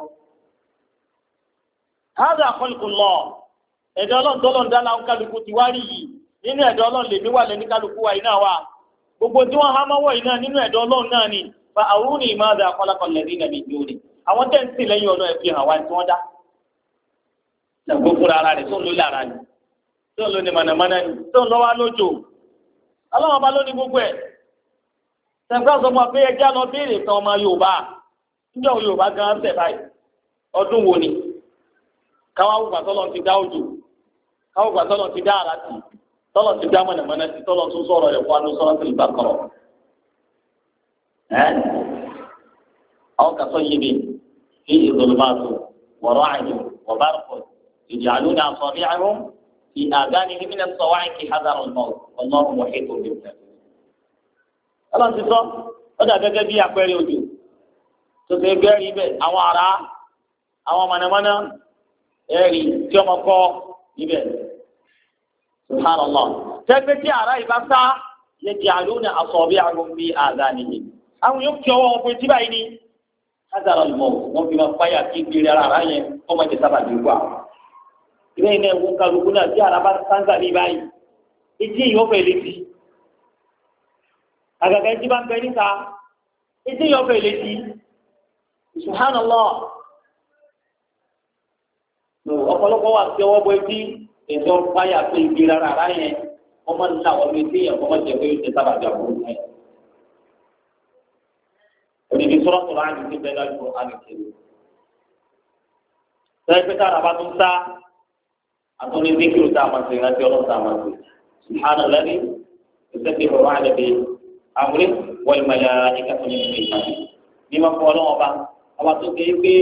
hádà khalqullah ẹ̀dọ́ ọlọ́run tó lọ́n dáná kálukú ti wá rí yìí nínú ẹ̀dọ́ ọlọ́run lèmi wà lẹ́ni kálukú wa iná wa gbogbo tí wọ́n há mọ́wọ́ yìí náà nínú ẹ̀dọ́ ọlọ́run náà ni fa àwùrún ìmáàdà khalaqal ladina min duni àwọn tẹ́ ń sìn lẹ́yìn ọ̀nà ẹ̀fì hàn wá tí wọ́n dá. ṣàgbó fúnra ara rẹ̀ tó ń lò lára ni tó ń lò ní mànàmáná ni tó ń lọ wá lójó ọlọ́wọ́n bá ló ní gbogbo ẹ̀. ṣàgbó àzọmọ pé ẹja lọ béèrè tán ọmọ Yorùbá níjọ́ Yorùbá gan ṣẹ̀ báyìí ọdún wo ni káwá wùgbà tọ́lọ̀ ti dá òjò káwá wùgbà tọ́lọ̀ ti dá àrà tì tọ́lọ̀ ti dá mànàmáná tì tọ́lọ̀ tó sọ̀rọ̀ rẹ̀ fún anúsọ̀rọ̀ tó ìgbà kọ̀rọ̀. أو كصيب فيه ظلمات ورعد وبرق يجعلون أصابعهم في آذانهم من الصواعق حذر الموت والله محيط بالكافرين. الله سبحانه ọjà gẹ́gẹ́ bí àpẹẹrẹ òjò tó ṣe gbé rí bẹ́ẹ̀ àwọn ará àwọn mọ̀nàmọ́ná ẹ̀rí tí ọmọ kọ́ níbẹ̀ subhanallah tẹ́gbẹ́ tí ará ìbá sá yaj'aluna asabi'ahum fi adhanihim àwọn yóò fi ọwọ́ wọn pé tí báyìí ni hazara lọ wọn fi máa fáyà kí kiri ara ara yẹn wọn máa jẹ sábà dé wá ilé iná ẹwọ kálukú náà tí ara bá sáńsà ní báyìí etí yìí wọn fẹ́ létí àgàgà etí bá ń bẹ níta etí yìí wọn fẹ́ létí subhanallah ọ̀pọ̀lọpọ̀ wà sí ọwọ́ bọ etí ètò fáyà kí kiri ara ara yẹn wọn máa ń ná àwọn etí yẹn wọn máa jẹ pé yóò jẹ sábà dé àbúrò yẹn. Òdìdí sọ́rọ́ sọ̀rọ̀ àti ti bẹ́ẹ̀ lọ́jọ́ àgbẹ̀kẹ́lẹ́. Sọ́yìn pé káàrà bá tún sá àtúndì zikiru tá a máa ṣe ìrántí ọlọ́run tá a máa ṣe. Subhana lẹ́ni ìṣẹ́kì bọ̀ wáyé bí amúrí wọ́n ìmọ̀lẹ́ ìkàtún ní ìṣẹ́ ìpàdé. Bí wọ́n fọ ọlọ́run ọba, ọba tó ké pé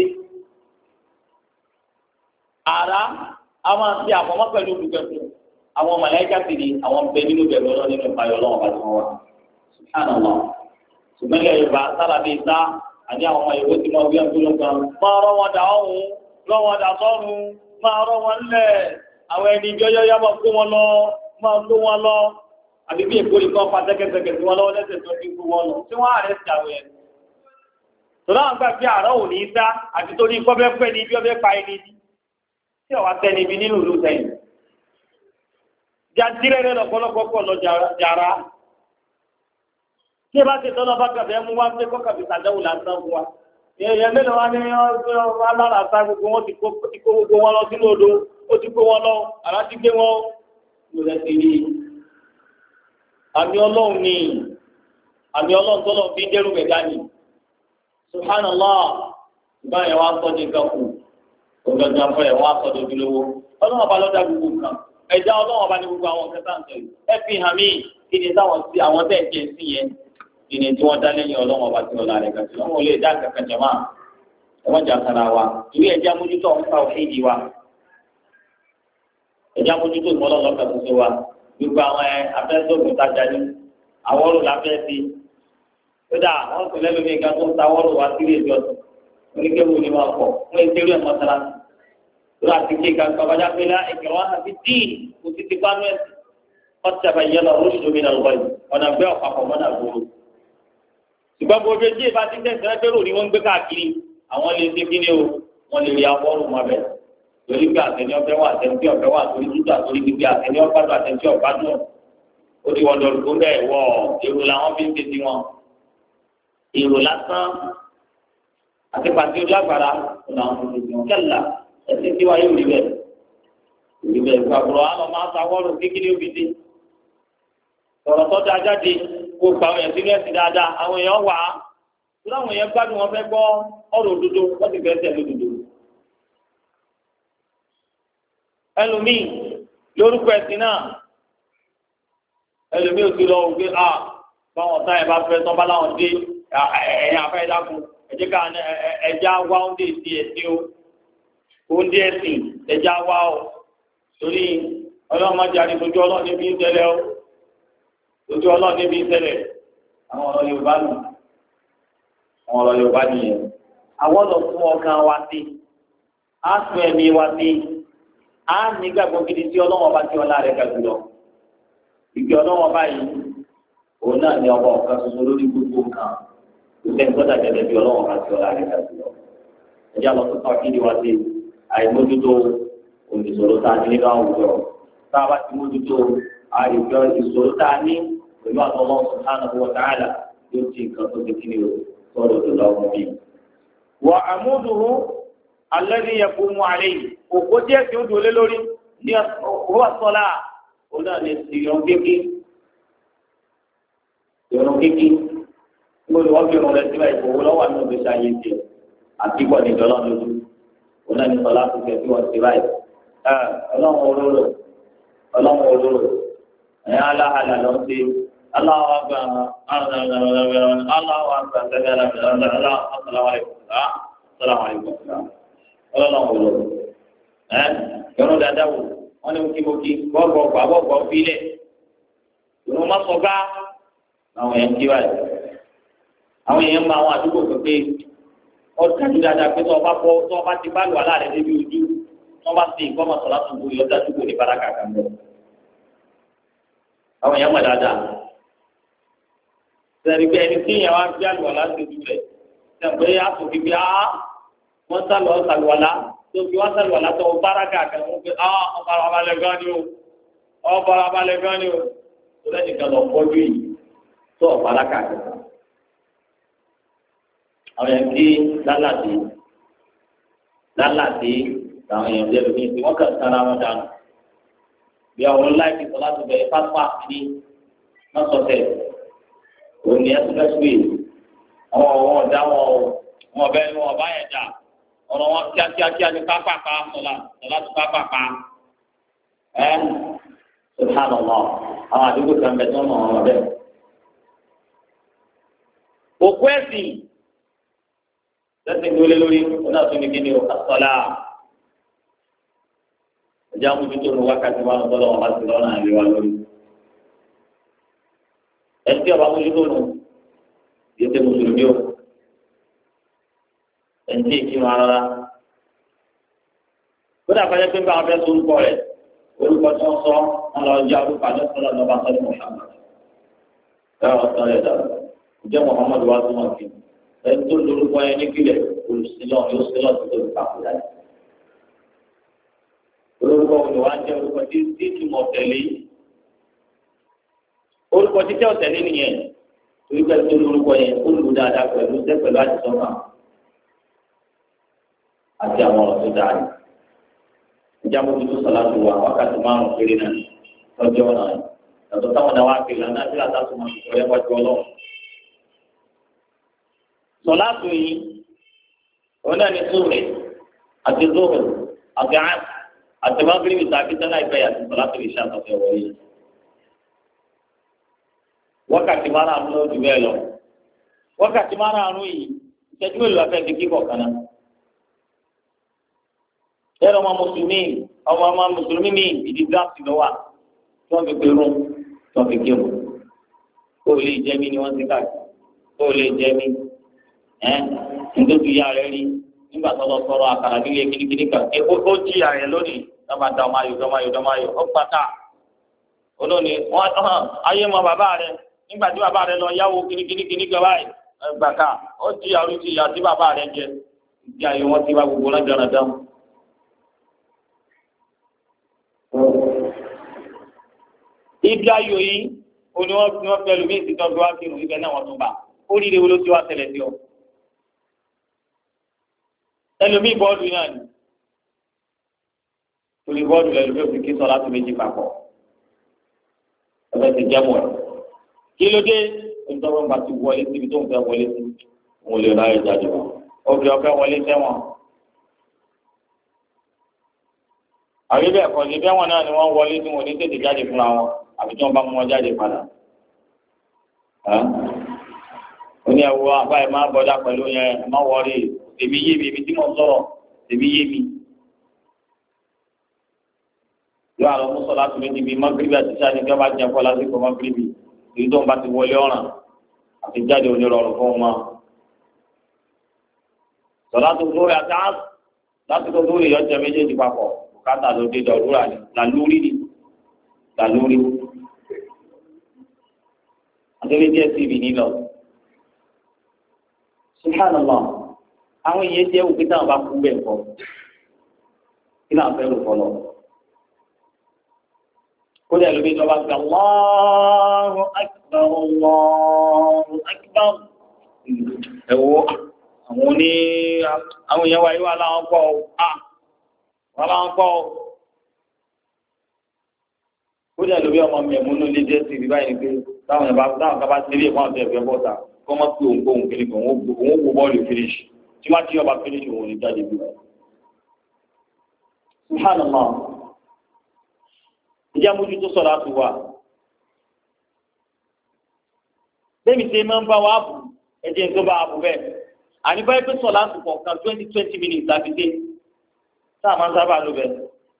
ara a máa ṣe àfọmọ́ pẹ̀lú olùgbẹ̀kùn. Àwọn màláíkà sì ni àwọn bẹ nínú bẹ̀rù ọlọ́run nínú ìpayọ̀ ọlọ́run ọba tí wọ́n wà. Subhana Allah. Ṣùgbọ́n Yorùbá sára bíi sá àní àwọn ọmọ ìwé tí wọ́n wí ẹ̀kúnlọ́ kan máa rọ́ wọn dà ọ̀hún rọ́ wọn dà sọ́run máa rọ́ wọn lẹ̀ àwọn ẹni jọyọ́ yá máa kó wọn lọ máa kó wọn lọ àbí bí èkó nìkan fa tẹ́kẹ́tẹ́kẹ́ tí wọ́n lọ́wọ́ lẹ́sẹ̀ tó fi kó wọn lọ tí wọ́n àrẹ ti àwọn ẹ̀. tọ́lá àwọn gbà pé àárọ̀ ò ní í sá àti torí ikọ́ bẹ́ẹ̀ pẹ́ ní ibi ọbẹ̀ pa ẹni bí tí ọ̀wá tẹ́ níbi nínú ìlú sẹ́yìn. jantirẹ́rẹ́ lọ́pọ̀lọpọ̀ pọ̀ lọ jàrá tí ẹ bá ti tọ́lọ́ bá kàbẹ́ mú wá pé kọ́kàbí sàdáwò lásán fún wa. èèyàn mélòó wá ní alára sá gbogbo wọn ti kó gbogbo wọn lọ sínú odò ó ti kó wọn lọ àrà ti gbé wọn ló rẹ ti rí i. àmì ọlọ́run ni àmì ọlọ́run tọ́lọ́ fi dẹ́rù bẹ̀ dání. subhanallah ìgbà yẹn wá sọ ní nǹkan kù ògàgà fún ẹ̀ wá sọ ní ojúlówó ọlọ́run ọba lọ́dà gbogbo nǹkan ẹja ọlọ́wọ́n bá ní gbogbo àwọn kẹta ń sọ yìí ẹ fi hàn mí kí ni táwọn sí àwọn tẹ̀ jẹ́ sí yẹn kí ni tí wọ́n dá lẹ́yìn ọlọ́wọ́n bá ti ọ̀la rẹ̀ kàtí wọn ò lè dá kankan jẹ máa ẹ̀wọ́n jà sára wa ìwé ẹja mójútó ọ̀hún ká òfin ìdí wa ẹja mójútó ìmọ̀lọ́lọ́ kan tuntun wa gbogbo àwọn afẹ́sọ̀gbọ̀n tajà ní àwọn ọ̀rọ̀ láfẹ́ sí kódà wọ́n sọ lẹ́nu mi gan tó ń ta ọ̀rọ̀ wá sílé ìjọsìn oníkéwù ni wọ́n kọ̀ fún ìṣerú ẹ̀ mọ́sálásí lórí àti kéka kọ́bájá pé lá ìkẹrọ àti tíì kò sí ti pánú ẹ̀ ọ̀sẹ̀ àbẹ̀yẹ lọ oṣù mi náà wọ̀nyí ọ̀nà gbé ọ̀pàpọ̀ mọ́nà gbòòrò. ṣùgbọ́n gbogbo ojú ìbá ti tẹ̀sí ẹgbẹ́rún ni wọ́n ń gbé káàkiri àwọn lè ṣe kí ni o wọ́n lè rí awọ́rùn mọ́ bẹ̀ torí pé àtẹni ọ̀fẹ́ wà àtẹni ọ̀fẹ́ wà torí tútù àtorí gbígbé àtẹni ọ̀gbádùn àtẹni ọ̀gbádùn ó ti wọ́n lọ́ọ́ lùkú bẹ́ẹ̀ wọ èrò làwọn fi ń ṣe tiwọn èrò lásán àti pàṣẹ ojú àgbàrá làwọn fi ń ṣe tiwọn kẹ́lá ẹsẹ̀ tí wáyé òní bẹ́ẹ̀ òní bẹ́ẹ̀ ìgbàgbọ́ àlọ́ máa ń sawọ́rọ̀ kékeré òbí dé sọ̀rọ̀ tó dáa jáde kó gba àwọn èèyàn sínú ẹ̀sìn dáadáa àwọn èèyàn wà á tí àwọn èèyàn gbádùn wọn fẹ́ gbọ́ ọ̀rọ̀ òdodo wọ́n sì fẹ́ tẹ̀lé òdodo. ẹlòmíì lórúkọ ẹ̀sìn náà ẹlòmíì ò ti lọ ògbé a báwọn ọ̀tá ẹ̀ bá fẹ́ tán bá láwọn dé ẹ̀yìn afẹ́ dákun ẹ̀jẹ̀ ká ẹ̀já wá ń dé sí ẹ̀sìn o oúnjẹ ẹ̀sìn ẹja wá o torí ọlọ́run máa jáde lójú ọlọ́run níbi ìṣẹ̀lẹ̀ o lójú ọlọ́run níbi ìṣẹ̀lẹ̀ àwọn ọ̀rọ̀ Yorùbá nù àwọn ọ̀rọ̀ Yorùbá nìyẹn àwọn ọ̀rọ̀ fún ọkàn wa sí á fún ẹ̀mí wa sí á nígbàgbọ́ gidi sí ọlọ́run ọba tí ọlá rẹ̀ ga jùlọ ìgbẹ́ ọlọ́run ọba yìí òun náà ní ọba ọ̀kan ṣoṣo lórí gbogbo nǹkan kò sẹ́ni tó dàgbẹ́ lẹ́bi ọlọ́run ọba tí ọlá rẹ̀ ga jùlọ ẹ̀jẹ̀ àlọ́ tó tọ́ kí ni wá sí àìmójútó ìṣòro tá a ní nínú àwùjọ tá a bá ti mójútó àìjọ ìṣòro tá a ní pẹ̀lú àtọwọ́ subhanahu wa ta'ala yóò ti nǹkan tó ti kíni o sọ̀rọ̀ tó lọ wọn bí. wà á múdùú alladhi yaqumu alayhi òkú díẹ̀ tí ó dòlé lórí ní ọwọ́ sọ́lá ó náà lè ti yọ kéèké yọrọ kéèké gbọ́dọ̀ wọ́n fi rún rẹ síbẹ̀ ìfowó lọ́wọ́ àti òbí ṣáyé tiẹ̀ àti ìkọ́ni ìjọba lójú wọn náà ní sọlá tó kẹ tí wọn ti báyìí ẹ ọlọ́run olóró ọlọ́run olóró ẹ aláhàlà ló ń ṣe aláwọ àgbà aláwọ àgbà sẹbi aláwọ aláwọ ọlọ́run olóró ẹ yọrọ dáadáa wò wọn ní mokimoki bọ́ọ̀bù ọgbà bọ́ọ̀bù ọfílẹ̀ ìrún má sọ gá àwọn èèyàn ti báyìí àwọn èèyàn máa wọn àdúgbò pépé ọ̀dájú dáadáa pé tó ọba bọ́ tó ọba ti bá lù wà láàrin níbi ojú tó ọba sì kọ́ ọmọ sọ̀rọ̀ àtúntò yọ dájú kò ní baraka kan bọ̀. àwọn èèyàn mọ̀ dáadáa sẹ́ni pé ẹni tí ìyẹn wá gbé àlùwàlá ti ojú rẹ̀ sẹ́ni àtòkí pé á wọ́n sá lọ sàlùwàlá tó fi wọ́n sàlùwàlá tó baraka kan wọ́n pé á ọba abalẹ̀ gan ni o ọba abalẹ̀ gan ni o tó lẹ́yìn kan lọ fọ́jú yìí tó ọba baraka kan àwọn yẹn kí lálàdé lálàdé làwọn yẹn lẹ́nu ní ìpín wọn kàn sára wọn dànù bí àwọn láìpẹ́ sọ láti bẹ̀rẹ̀ pápá ní lọ́sọ̀tẹ̀ òní ẹ̀sùnfẹ́sùwì àwọn ọ̀wọ́n ọ̀dá wọn wọn ọ̀bẹ ni wọn ọ̀bá yẹn dà ọ̀rọ̀ wọn kíákíákíá ní pápápá sọlá sọlá tó pápápá ẹ̀ subhanallah àwọn àdúgbò kan bẹ̀ tí wọ́n mọ̀ wọn bẹ́ẹ̀. òkú ẹ̀sìn lẹ́sìn gbólé lórí ọ̀nà tó ní kíni o àsọlá ẹ̀jẹ̀ àmójútó ní wákàtí wọn lọ́dọ̀ wọn bá ti lọ́nà àríwá lórí. ẹtí ọba àmójútó nù yóò tẹ mùsùlùmí o ẹtí ìkírun rárá. kódà fẹ́ẹ́ pé báwọn fẹ́ sọ orúkọ rẹ̀ orúkọ tí wọ́n sọ wọn lọ jẹ́ orúkọ àjọsọ́lá lọ́ba sọ́dọ̀ Muhammad. bẹ́ẹ̀ ọ̀sán rẹ̀ dàrú ìjẹ́ Muhammad wá sí wọn kí ẹni tó lórúkọ yẹn ní kílẹ̀ olùsílọ̀ yóò sílọ̀ tó tóbi pàpọ̀ láyé. orúkọ olùwà jẹ́ orúkọ tí tí tí mo tẹ̀lé orúkọ títẹ́ ọ̀tẹ̀lé nìyẹn torí pẹ̀lú tó lórúkọ yẹn ó lù dáadáa pẹ̀lú sẹ́ pẹ̀lú àtisọ́nà àti àwọn ọ̀rọ̀ tó dáa ní. ìjà mójútó sàlátù wa wákàtí márùn-ún péré náà lọ́jọ́ náà yàtọ̀ táwọn náà wá pè lánà àti látàkùn máa sọ ẹ́ wájú ọlọ́run. sọ̀látù yìí òun náà ní sóòrè àti zóòrè àti àásì àtẹ̀wábìrì mi tàbí tẹ́lá ìgbẹ́ àti sọ̀lá tó lè ṣe àtọ̀fẹ́ wọlé. wákàtí márùn-ún ló jù bẹ́ẹ̀ lọ. wákàtí márùn-ún yìí ìṣẹ́jú mélòó la fẹ́ di kíkọ̀ kan náà. ẹ̀rọ ọmọ mùsùlùmí ọmọ ọmọ mùsùlùmí mi ìdí gíláàsì ló wà tí wọ́n fi pé rún tí wọ́n fi kéwòn. kó o lè jẹ́ mi ni wọ́n ti káàkiri kó o lè jẹ́ mi ẹ́ nítorí ìyá rẹ̀ rí nígbà tó lọ sọ̀rọ̀ àkàrà nílé kíníkíní kan ó jí ìyá rẹ̀ lónìí lọ́ba da ọmọ ayò dọ́mọ ayò dọ́mọ ayò ó pátá olónìí wọ́n ayé mọ bàbá rẹ̀ nígbà tí bàbá rẹ̀ lọ yáwó kíníkíní kíní kan báyìí gbàkà ó jí àrùn ti ìyá tí bàbá rẹ̀ jẹ ìdí ayò wọn ti bá gbogbo náà jọ̀nà dáhùn. ibi ayò yìí òní wọn fi wọn fẹ́ lómi ìsìtọ́ bí wọ́n fi rùn ibẹ̀ náà wọ́n tún bá oríire wo ló ti wá tẹ̀lẹ̀ sí ọ. ẹlòmíì bọ́ọ̀lù náà ni torí bọ́ọ̀lù lẹ́lòmíì òfin kí sọ láti méjì papọ̀ ẹgbẹ́ ti jẹ́ mọ̀ ẹ́ kí ló dé nítorí wọn bá ti wọlé síbi tó ń fẹ́ wọlé sí wọn lè ráyè jáde wọn òbí ọ̀fẹ́ wọlé sẹ́wọ̀n. àbí bẹ́ẹ̀ kọ́ ní bẹ́ẹ̀ wọn náà ni wọ́n wọlé tí wọn ní tètè jáde fúnra wọn àbí tí wọ́n bá mú wọn jáde padà. ó ní ẹ̀wọ́ àbáyé máa bọ́dá pẹ̀lú yẹn ẹ̀ má wọrí tèmi yé mi ibi tí mo sọ̀rọ̀ tèmi yé mi. yóò àlọ́ mú sọ láti méjì bíi mọ́gíríbì àti sáà ní kí wọ́n bá jẹun kọ́ lásìkò mọ́gíríbì èyí tó ń bá ti wọlé ọ̀ràn àti jáde onírọ̀rùn fún wọn. sọ̀rọ̀ àti olórí àti àásù lásìkò tó lè yọjẹ méjèèjì papọ̀ bùkátà ló dé dọ̀rúrà ni làlúrí ni làlúrí. àtẹlẹ díẹ̀ sí ibi nílọ. subhanallah àwọn èèyàn jẹ́ òkè táwọn bá kú bẹ́ẹ̀ kọ́ kí náà fẹ́ lò fọlọ́. kódà lóbi ìjọba gba Allahu akbar Allahu akbar. ẹ̀wọ́ àwọn oní àwọn èèyàn wáyé wà láwọn kọ́ ọ wà láwọn kọ́ ọ. kódà lóbi ọmọ mi ẹ̀múnú lé jẹ́ sí ibi báyìí pé táwọn yẹn bá táwọn kan bá ti rí ẹ̀fọn àti ẹ̀fẹ́ bọ́ta kọ́ mọ́ pé òun gbóhùn kiri kan òun wo bọ́ọ̀lù finish tí wọ́n ti ọba finish òun ní jáde bí wọ́n. subhanallah ìjà mójútó sọ̀rọ̀ àti wà. bẹ́ẹ̀ni ṣe máa ń bá wa bù ẹ̀jẹ̀ tó bá a bù bẹ́ẹ̀. àní báyìí pé sọ̀rọ̀ àti kọ̀ọ̀kan twenty twenty minutes àti dé táà máa ń sábà lò bẹ́ẹ̀.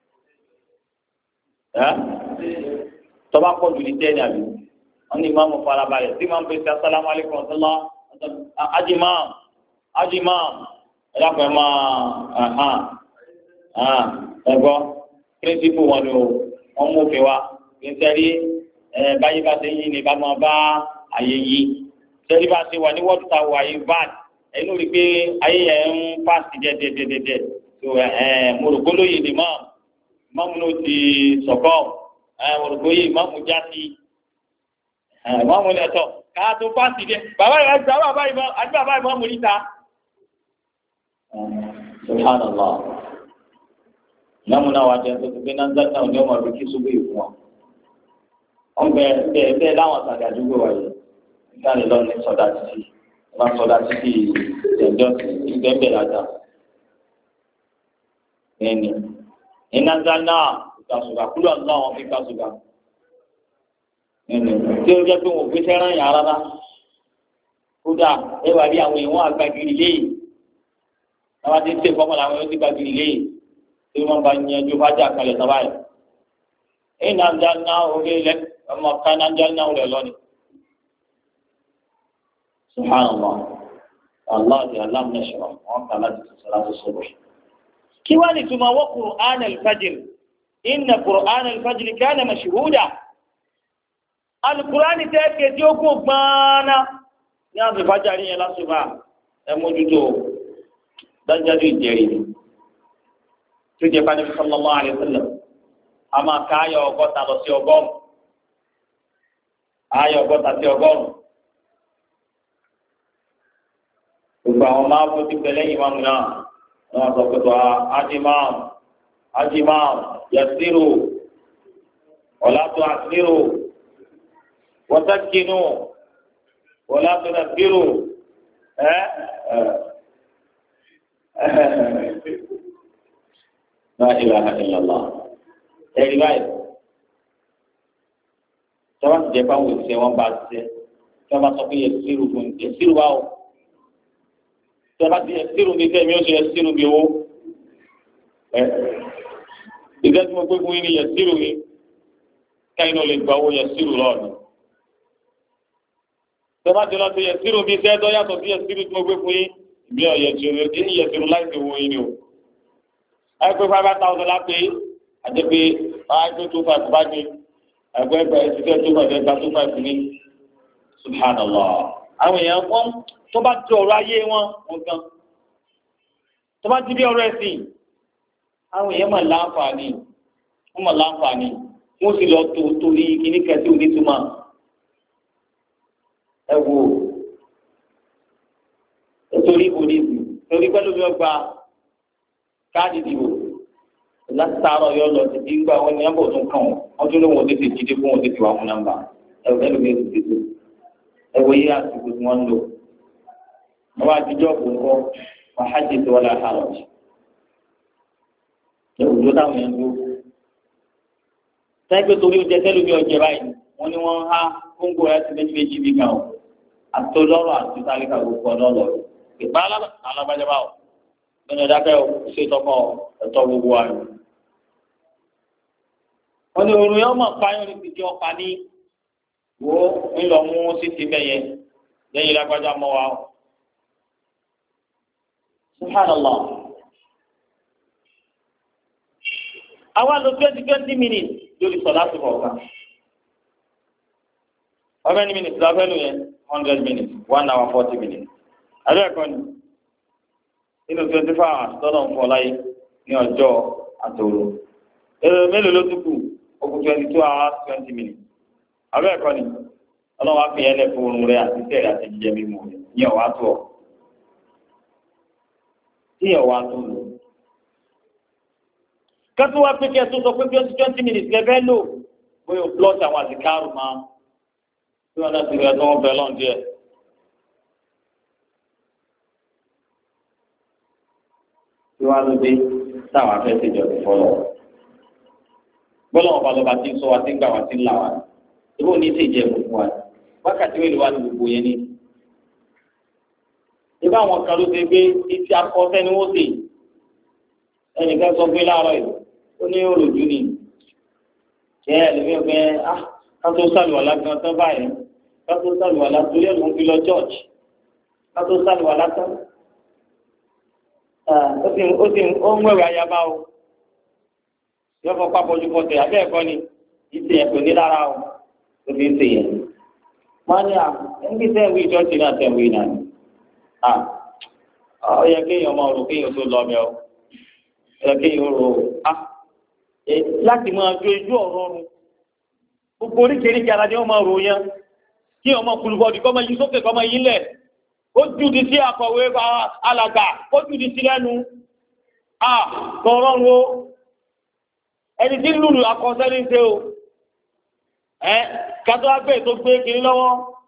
tọ́ba pọ̀ jù ní tẹ́ẹ̀nì àbí wọ́n ní ìmáàmù farabalẹ̀ tí máa ń pèsè asálàmù alaykum ọ̀sánlá ajimá ajimá ẹ̀dá pẹ̀ máa ẹ̀gbọ́ píríncípù wọn ni o wọ́n mú òfin wa nítorí báyìí bá ṣe yí ni bá máa bá àyè yí nítorí bá ṣe wà ní wọ́ọ̀dù tá a wà yìí bad ẹ̀yin ló rí i pé ayé yẹn ń pàṣẹ dẹ́dẹ́dẹ́dẹ́ tó mo rò gbólóyè ni mọ́ mọ́mú ló ti sọ̀kọ́ mo rò gbóyè mọ́mú já sí mọ́mú lẹ́tọ̀ ká tó pàṣẹ dẹ́ bàbá yẹn àti bàbá yìí àti bàbá yìí mọ́mú níta. subhanallah ìyàmú náà wà jẹ́ tó ti gbé náà náà ní ọmọ rẹ̀ kí sóbì fún wa. wọ́n bẹ bẹ́ẹ̀ bẹ́ẹ̀ láwọn àtàgé àdúgbò wa yìí nígbà tí lọ́ọ̀ ní sọ̀dá títì wọ́n sọ̀dá títì ìjọ ìgbẹ́bẹ̀ lájà. bẹ́ẹ̀ni iná gánà ìkàsùgà kúlọ̀ náà wọ́n fi kàsùgà. tí ó jẹ́ pé wọ́n gbé sẹ́ràn yàrá rárá. kódà ẹ wà rí àwọn èèwọ̀n àgbàgìrì léyìí. àwọn àti ṣe fọmọ làwọn yóò ti gbàgìrì léyìí. tí wọ́n bá yanjú fájà kalẹ̀ sábà yìí. iná gánà orí ilẹ̀ ọmọ kaná gánà rẹ̀ lọ́ni. subhanallah allah di alam nashra wọn kà láti sọ láti sọ̀rọ̀. kí wàá ní tuma wọ qur'an al-fajr inna qur'an al-fajr kana mashhuda. alukur'an tẹ kẹtí ó kó gbọ́nà ní àti fàjàrí yẹn lásùbà ẹ mójútó dájáde ìjẹrìí tó jẹ bá Nabi sallallahu alaihi wasallam a máa ká ayọ̀ ọgọ́ta lọ sí ọgọ́rùn ayọ̀ ọgọ́ta sí ọgọ́rùn gbogbo àwọn máa bó ti pẹ̀lẹ́ yìí máa mú náà wọn sọ pé tó ajimáàm ajimáàm yasiru ọ̀làtò àṣírò wọ́tàkínú ọ̀làtò nàbírò ẹ́ la ilaha illallah ẹ̀rí báyìí tọ́wọ́ ti jẹ́ fáwọn òṣìṣẹ́ wọn bá ṣiṣẹ́ tí wọ́n bá sọ pé yẹ sírù fún yẹ sírù báwo tí wọ́n bá ti yẹ sírù mi fẹ́ mi ó ṣe yẹ sírù mi owó ẹ ìgbẹ́ tí mo gbé fún yín ni yẹ sírù mi káyìn náà lè gba owó yẹ sírù lọ́ọ̀ni tí wọ́n bá ti lọ sí yẹ sírù mi fẹ́ tọ́ yàtọ̀ sí yẹ sírù tí mo gbé fún yín ìbí ọ̀ yẹ sírù yẹ sírù láì fi owó yín ni o ẹ pé five thousand lápẹ́ àti pé five two two five bá ní ẹgbẹ́ ẹgbẹ́ ẹsẹ̀ tó bá ẹgbẹ́ tó bá ní subhanallah àwọn èèyàn wọn tó bá di ọ̀rọ̀ ayé wọn wọn gan tó bá di bí ọ̀rọ̀ ẹ̀sìn àwọn èèyàn máa láǹfààní wọn máa láǹfààní wọn sì lọ tó torí kíní kẹsí onítùmọ̀ ẹ wò torí onídìí torí pẹ̀lú bí wọn gba káàdì ìdìbò láti sàárọ̀ yọ lọ sí ìgbà wọn ní ẹbọ tó kàn wọn tún lóun ò tètè jíde fún wọn tètè wà fún nàmbà ẹwọ ẹlò mi ò tètè ẹwọ yìí àsìkò tí wọn ń lò wọn bá jíjọ kó ń kọ wọn á jẹ tí wọn lè ha lọ sí ẹwọ ló táwọn yẹn ń lò sẹgbẹ torí oúnjẹ tẹlifí ọjẹ báyìí wọn ni wọn há kóńgò ẹ ti méjì méjì bí kan o àtọlọrọ àti tálíkà gbogbo ọlọlọ ìgbà alábàjẹ báwò nínú ìdákẹ́ ṣe tọkọ ẹ̀tọ́ gbogbo wa ni. wọ́n ní orun yẹn mọ̀ fáyọ̀ ní fìdí ọ̀pá ní wo ńlọ mú títí bẹ́yẹ lẹ́yìn lágbájá mọ́ wa. subhanallah. àwa lo twenty twenty minutes lórí sọ láti bọ̀ ọ̀gá. how many minutes la fẹ́ lò yẹn hundred minutes one hour forty minutes. àbẹ́ ẹ̀kọ́ ni nínú twenty four hours tọ́lọ̀ ń fọ láyé ní ọjọ́ àtòrò èrò mélòó ló tún kù ó kù twenty two hours twenty minutes abẹ́ ẹ̀kọ́ ni ọlọ́wọ́ á fi ẹlẹ́ fún oorun rẹ àti tẹ̀rẹ̀ àti jíjẹ mímu rẹ ní ọ̀wá tó ọ̀ ní ọ̀wá tó lò. kẹ́tù wá pé kí ẹ tó sọ pé twenty twenty minutes lẹ́fẹ́ lò bóyá o plot àwọn àtìkárù máa tí wọ́n náà ti rẹ̀ tó wọ́n bẹ̀ lọ́n díẹ̀. tí wàá ló dé táwọn afẹ́ ṣèjọ ti fọlọ́ gbọ́dọ̀ ọba lọ́ba tí ń sọ wa tí ń gbà wá tí ń là wá ibò ní ìṣèjẹ gbogbo wa wákàtí wẹ́lú wa ní gbogbo yẹn ní. ibà àwọn kan ló ṣe gbé títí akọ́fẹ́ ni wọ́n ṣe ẹnìkan sọ pé láàárọ̀ yìí ó ní òròjú ni ṣé ẹlẹ́fẹ́ fẹ́ ah kátó sàlùwàlá gan tán báyìí kátó sàlùwàlá torí ẹ̀ ló ń fi lọ church kátó sàlùwàlá tán ó sì ó sì ó ń wẹ̀wẹ̀ ayaba o yóò fọ pápọ̀ ojú pọ̀tẹ̀ abẹ́ ẹ̀kọ́ ni ìṣe ẹ̀kọ́ ní lára o ó fi ń ṣe yẹn. wọ́n ní à ń bí sẹ́wì ìjọ́sìn náà sẹ́wì náà ni à ó yẹ kéèyàn máa rò kéèyàn tó lọ mẹ́ o ó yẹ kéèyàn rò á láti máa jó ojú ọ̀rọ̀ run gbogbo oríkèéríkèé ara ni wọ́n máa rò yẹn kí ọmọ kùlùbọ̀dì kọ́ máa yí sókè kọ́ máa yí lẹ̀ ó jùdí sí akọ̀wé alàgbà ó jùdí sí lẹ́nu à tọ̀rọ̀rùn o ẹni tí lùlù akọ̀sẹ́ni ṣe o ẹ kátó agbẹ́ tó gbé kiri lọ́wọ́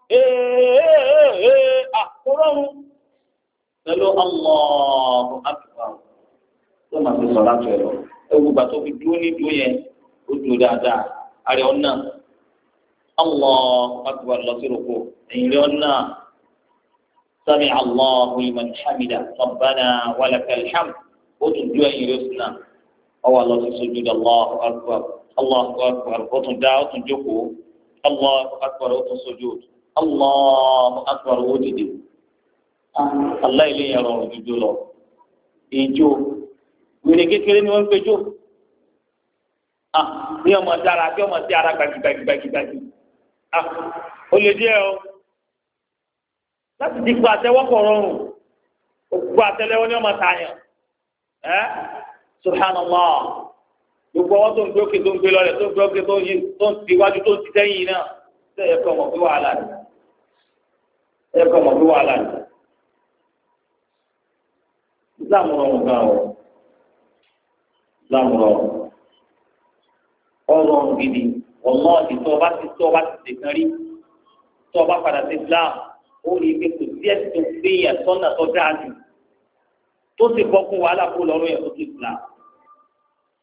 ee à tọ̀rọ̀rùn pẹ̀lú Allahu Akbar tó máa fi sọ̀rọ̀ àtọ̀ ẹ̀rọ ewu gbà tó fi dúró ní dúró yẹn ó dúró dáadáa àrẹ ọ̀nà Allahu Akbar lọ sí rògbò ẹ̀yìn rẹ̀ ọ̀nà. سمع الله لمن حمده ربنا ولك الحمد وتدعو يرسنا أو الله سجود الله أكبر الله أكبر وتدعو تنجكو الله أكبر وتسجود الله أكبر وتدعو الله إليه يرى وجود له ìjó wèrè kékeré ni wọ́n ń péjó ah bí ọmọ dára bí ọmọ sí ara gbàgbàgbàgbàgbà ah ó lè díẹ̀ o láti di gba àtẹ́wọ́pọ̀ rọrùn gbogbo àtẹ́lẹwọ́ ni wọ́n máa tààyàn ẹ́ subhanallah gbogbo ọwọ́ tó ń gbé òkè tó ń gbé lọ́lẹ̀ tó ń gbé òkè tó ń ti iwájú tó ń ti sẹ́yìn náà ṣe é kọ́ ọmọ pé wàhálà ni ṣe é kọ́ ọmọ pé wàhálà ni islam rọrùn gan o islam rọrùn ọrọrùn gidi ọlọ́ọ̀dì tó ọba ti tó ọba ti tẹ̀kan rí tó ọba padà sí islam ó rí i pé kò sí ẹ̀sìn tó gbé yẹn sọ́nà tó dáa jù tó sì bọ́ fún wàhálà kó lọ́rùn yẹn tó ti islam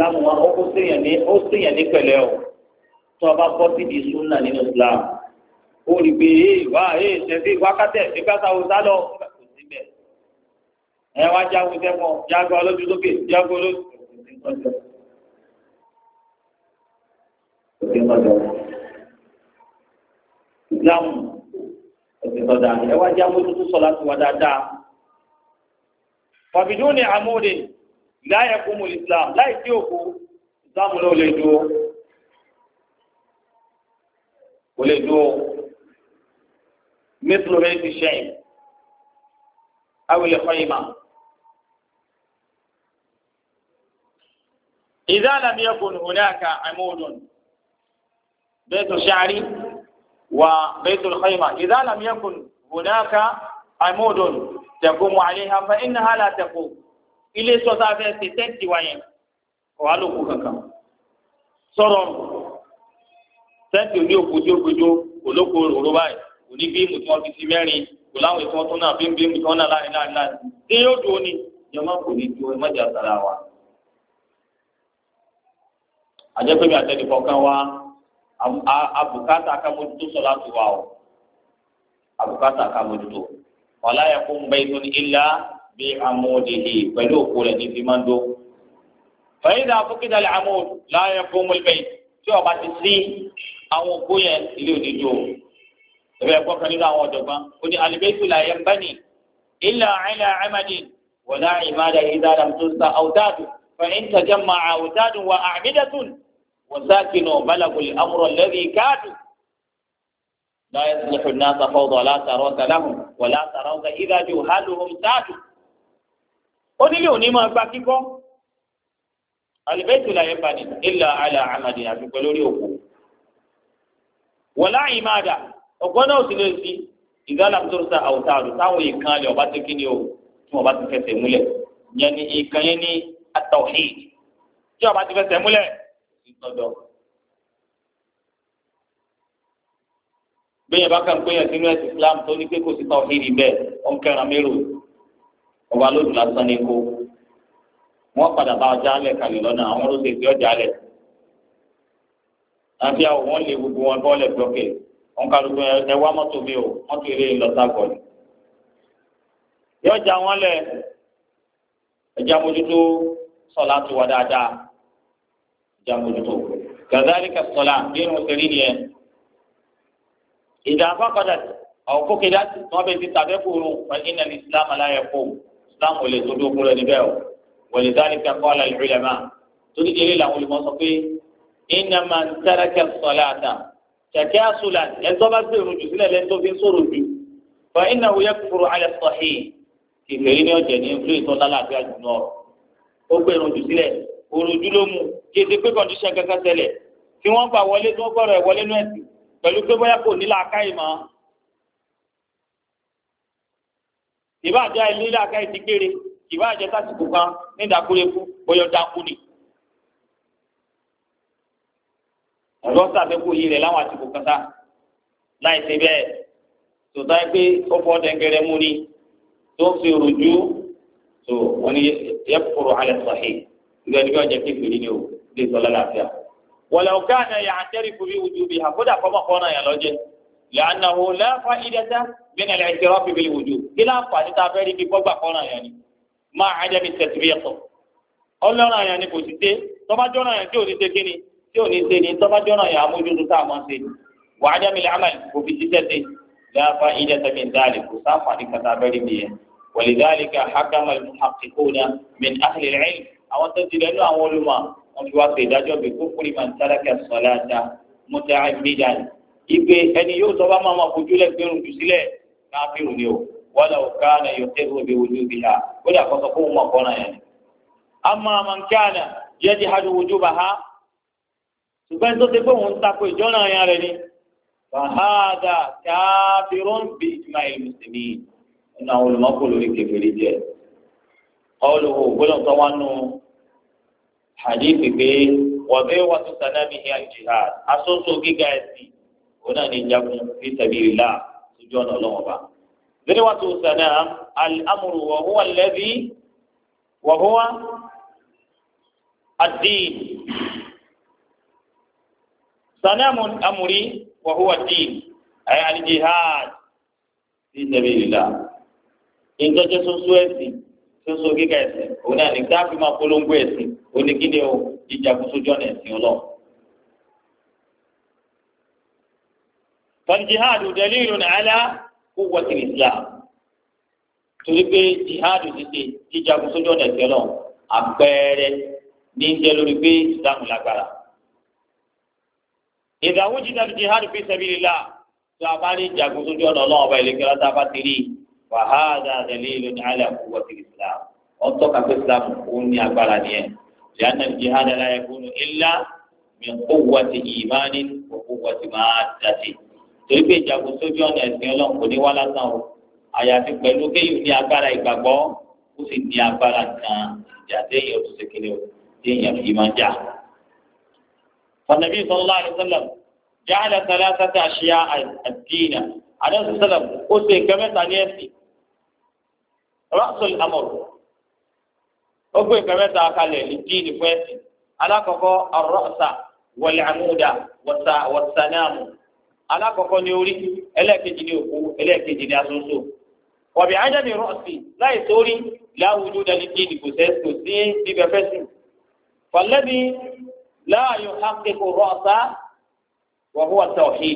islam wa ó ṣèyàn ní ó ṣèyàn ní pẹ̀lẹ́ o tó o bá bọ́ sí di sunna nínú islam ó rí pé ee wá ee ṣẹ̀fí wákàtẹ́ ìgbàsá òsá lọ kò síbẹ̀ ẹ wá jáwé sẹ́kọ̀ jágbá olójú lókè jágbá olójú islam ẹ̀sìn tọ́da ẹ wá jáwé tuntun sọ láti wá dáadáa fàbídún ní àmúdè láyé kúmù islam láì tí òkú islam náà lè dúró kò lè dúró مثل بيت الشعب أو الخيمة إذا لم يكن هناك عمود بيت الشعر وبيت الخيمة إذا لم يكن هناك عمود تقوم عليها فإنها لا تقوم ilé sọ́sá fẹ́ ṣe tẹ́ǹtì wáyé ọ̀hán ló kú kankan sọ̀rọ̀ tẹ́ǹtì òní òkú tí ó gbẹjọ́ olóko òróró báyìí òní bíìmù tí wọ́n fi sí mẹ́rin kò láwọn ètò wọn tó náà bíìmù bíìmù tí wọ́n náà láàrin láàrin láàrin tí yóò dúró ní ìjọba kò ní dúró mọ́jà sára wa. àjẹpẹ́bí àtẹnìkọ̀ kan wá abùkátà akámójútó sọ láti wá o abùkátà akámójútó wàlá yẹ kó ń bẹ ìtòní ilá bí amóhùndínlẹ̀ pẹ̀lú òkú rẹ̀ ní fi máa ń dó. fẹ̀yìn dà fúkìdàlẹ̀ amóhùn láyé kó mú ibẹ̀ tí ọba ti sí àwọn òkú yẹn ilé òní dó. ẹ̀bẹ̀ ẹ̀kọ́ kan nínú àwọn ọ̀jọ̀gbọ́n ó ní alibẹ́tù la yẹn bá ní ilà àìlà àmàdì wọ̀lá ìmáàdà ìdára tó sa àwùdáàdù fẹ̀yìn tàjà máa àwùdáàdù wà àmìdàtùn wọ́sákìnà balagul amúrọ̀ lẹ́rìí káàdù. لا يصلح الناس فوضى لا تروك لهم ولا تروك إذا جهالهم سادوا ó nílé òní máa gba kíkọ́ alibẹ́tù la yẹn bá ní ilà àlà àmàdì àti pẹ̀lú orí òkú wọ̀lá ìmáàdà ọ̀gbọ́n náà sì lè sí ìgbàlá tó sa àwùtáàdù táwọn ìkan lè ọba ti kí ni o tí wọn bá ti fẹsẹ̀ múlẹ̀ yẹn ni ìkan yẹn ní at-tawhid tí ọba ti fẹsẹ̀ múlẹ̀ ìtọ́jọ́. bẹ́ẹ̀ bá kàn pé yẹn sínú ẹ̀sìn Islam tó ní pé kò sí tawhid bẹ́ẹ̀ ọ̀n kẹrin mérò ọba lódù lásán ní kó wọ́n padà bá ọjà alẹ̀ kalẹ̀ lọ́nà àwọn ló ṣe fi ọjà alẹ̀ àti àwọn wọn lè gbogbo wọn bọ́ọ̀lẹ̀ gbọ́kẹ̀ wọn kálukú ẹ wá mọ́tò mi o mọ́tò eré lọ́sàgọ́ ni yọjà wọn lẹ ẹjà mójútó sọlá tó wà dáadáa ẹjà mójútó kazalika sọlá bí wọn ṣe rí nìyẹn ìdá afákọ̀dà àwọn fókèdá tí wọ́n bẹ ti tàbẹ́ kúrú fẹ́yìn náà ní islam aláyẹ̀ kó islam ò lè tó dó kúrò níbẹ̀ o wọlé dárí kakọ́ ọ̀la ìlúlẹ̀mà torí eré làwọn olùmọ̀ sọ pé iná máa ń tẹ́rẹ́kẹ́ sọ̀lá àtà kẹ̀kẹ́ àṣùlà ẹ̀tọ́ bá gbé irun jù sílẹ̀ lẹ́tọ́ fi ń sọ̀rọ̀ jù fẹ́yìn náà wọ́n yẹ kúrò alẹ́ sọ̀hí kìfèrí ní ọ̀jẹ̀ ní ìlú ìtọ́ lálàáfíà jù náà ó gbé irun jù sílẹ̀ òrùjú ló mú kéde pé kọ́ndíṣẹ́ kankan ṣẹlẹ̀ tí wọ́n gbà wọlé tí wọ́n gbọ́rọ̀ ẹ̀ wọlé nú ẹ̀sìn pẹ̀lú pé bóyá kò ní làákàyè mọ́ ìbáàjẹ́ ilé làákàyè ti kéré ìbáàjẹ́ sásìkò kan ní ìdákúrẹ́kú bóyá dákú ni ẹ̀rọ sàbẹ̀kù yìí rẹ̀ láwọn àsìkò kan sá láì ṣe bẹ́ẹ̀ tòótọ́ ẹ pé ó fọ́ dẹ́gẹ́rẹ́ mú ni tó ń fi òròjú tó wọ́n ní yẹ kúrò alẹ́ sọ̀hìn ìgbà ẹni bí wọ́n jẹ́ kékeré ni o lè sọ lálàáfíà. ولو كان يعترف بوجوبها فدا فما قونا يا لوجه لأنه لا فائدة من الاعتراف بالوجوب إلا فائدة تابعي في قوة قونا يعني ما عدم التطبيق ọlọ́run àyàn ni kò sí dé tọ́ba jọ́nà yẹn tí ò ní ṣe kíni tí ò ní ṣe ni tọ́ba jọ́nà yẹn amójútó tá a máa ṣe wà á jáde àmàlì kò fi ṣiṣẹ́ ṣe láfa ìjà tẹ̀mí dáàlì kò sáfàní kàtà abẹ́rẹ́ mi yẹn ولذلك حكم المحققون من أهل العلم àwọn tó ti lẹ́nu àwọn olùmọ̀ wọn fi wá pé ìdájọ́ bí kúkúrú man taraka salata muta'ammidan ìgbé ẹni yóò sọ bá máa ma fojú lẹ́gbẹ̀rún jù sílẹ̀ káfíìrù ni o walau kana yuqirru bi wujubiha kódà kọ́sọ́ kó wọn kọ́ náà yẹn. amma man kana yajhadu wujubaha ṣùgbọ́n tó ti pé òun takò ìjọ́nà yẹn rẹ̀ ni fahada kafirun bi ijma'il muslimin nínú àwọn olùmọ̀kò lórí kékeré jẹ́ ọlọ́wọ́ gbọ́dọ̀ wá nù hadithi pé wọ́bẹ́ wà tó sànámi ní al-jihad asọ́sọ́ gíga ẹ̀sìn òun náà ní jagun fi sabilillah sójú ọ̀nà ọlọ́wọ́ bá. bẹ́ẹ̀ wà tó sànám al-amru wa huwa alladhi wa huwa ad-din sanamu amri wa huwa ad-din ay al-jihad fi sabilillah ìjọjẹ soso ẹ̀sìn soso gíga ẹ̀sìn òun náà ní káfí máa polongo ẹ̀sìn oníkíni o ìjàkú sójú ọ̀nà ẹ̀sìn ọlọ́run. fal-jihadu dalilun ala quwwati al-islam torí pé jihadu ti ṣe ìjàkú sójú ọ̀nà ẹ̀sìn ọlọ́run àpẹẹrẹ ní jẹ́ lórí pé ìsìlámù lágbára. idha wujida al-jihadu fi sabilillah tó a bá ní ìjàkú sójú ọ̀nà ọlọ́run ọba ìlẹ́kẹ́ lọ́tà bá ti rí وهذا دليل على قوة الإسلام أنطق الإسلام أني أقبلني لأن الجهاد لا يكون إلا من قوة إيمان وقوة مادة torípé ìjagun sójú ọ̀nà ẹ̀sìn ọlọ́run kò ní wá lásán o àyàfi pẹ̀lú kéyìn ní agbára ìgbàgbọ́ ó sì ní agbára kan ìjà téèyàn tó ṣe kéde o téèyàn fi máa jà. فالنبي صلى الله عليه وسلم جعل ثلاثة أشياء الدين عليه السلام ó ṣe nǹkan mẹ́ta ní ẹ̀sìn rọ́ọ̀sùl amọ̀r ó gbé nǹkan mẹ́ta kalẹ̀ ní díìnì fún ẹ̀sìn alákọ̀ọ́kọ́ arọ́ọ̀sà wọlé àmúdà wọ̀sánàmù alákọ̀ọ́kọ́ ní orí ẹlẹ́ẹ̀kejì ní òkú ẹlẹ́ẹ̀kejì ní asọ́sọ́ wọ̀bí ájáde rọ́ọ̀sì láì sórí láwùjọ dání díìnì kò sẹ́ kò sí bíbẹ̀ fẹ́sìn fọlẹ́bí láàyò hákẹ́kọ̀ rọ́ọ̀sà wọ̀húwà tawhid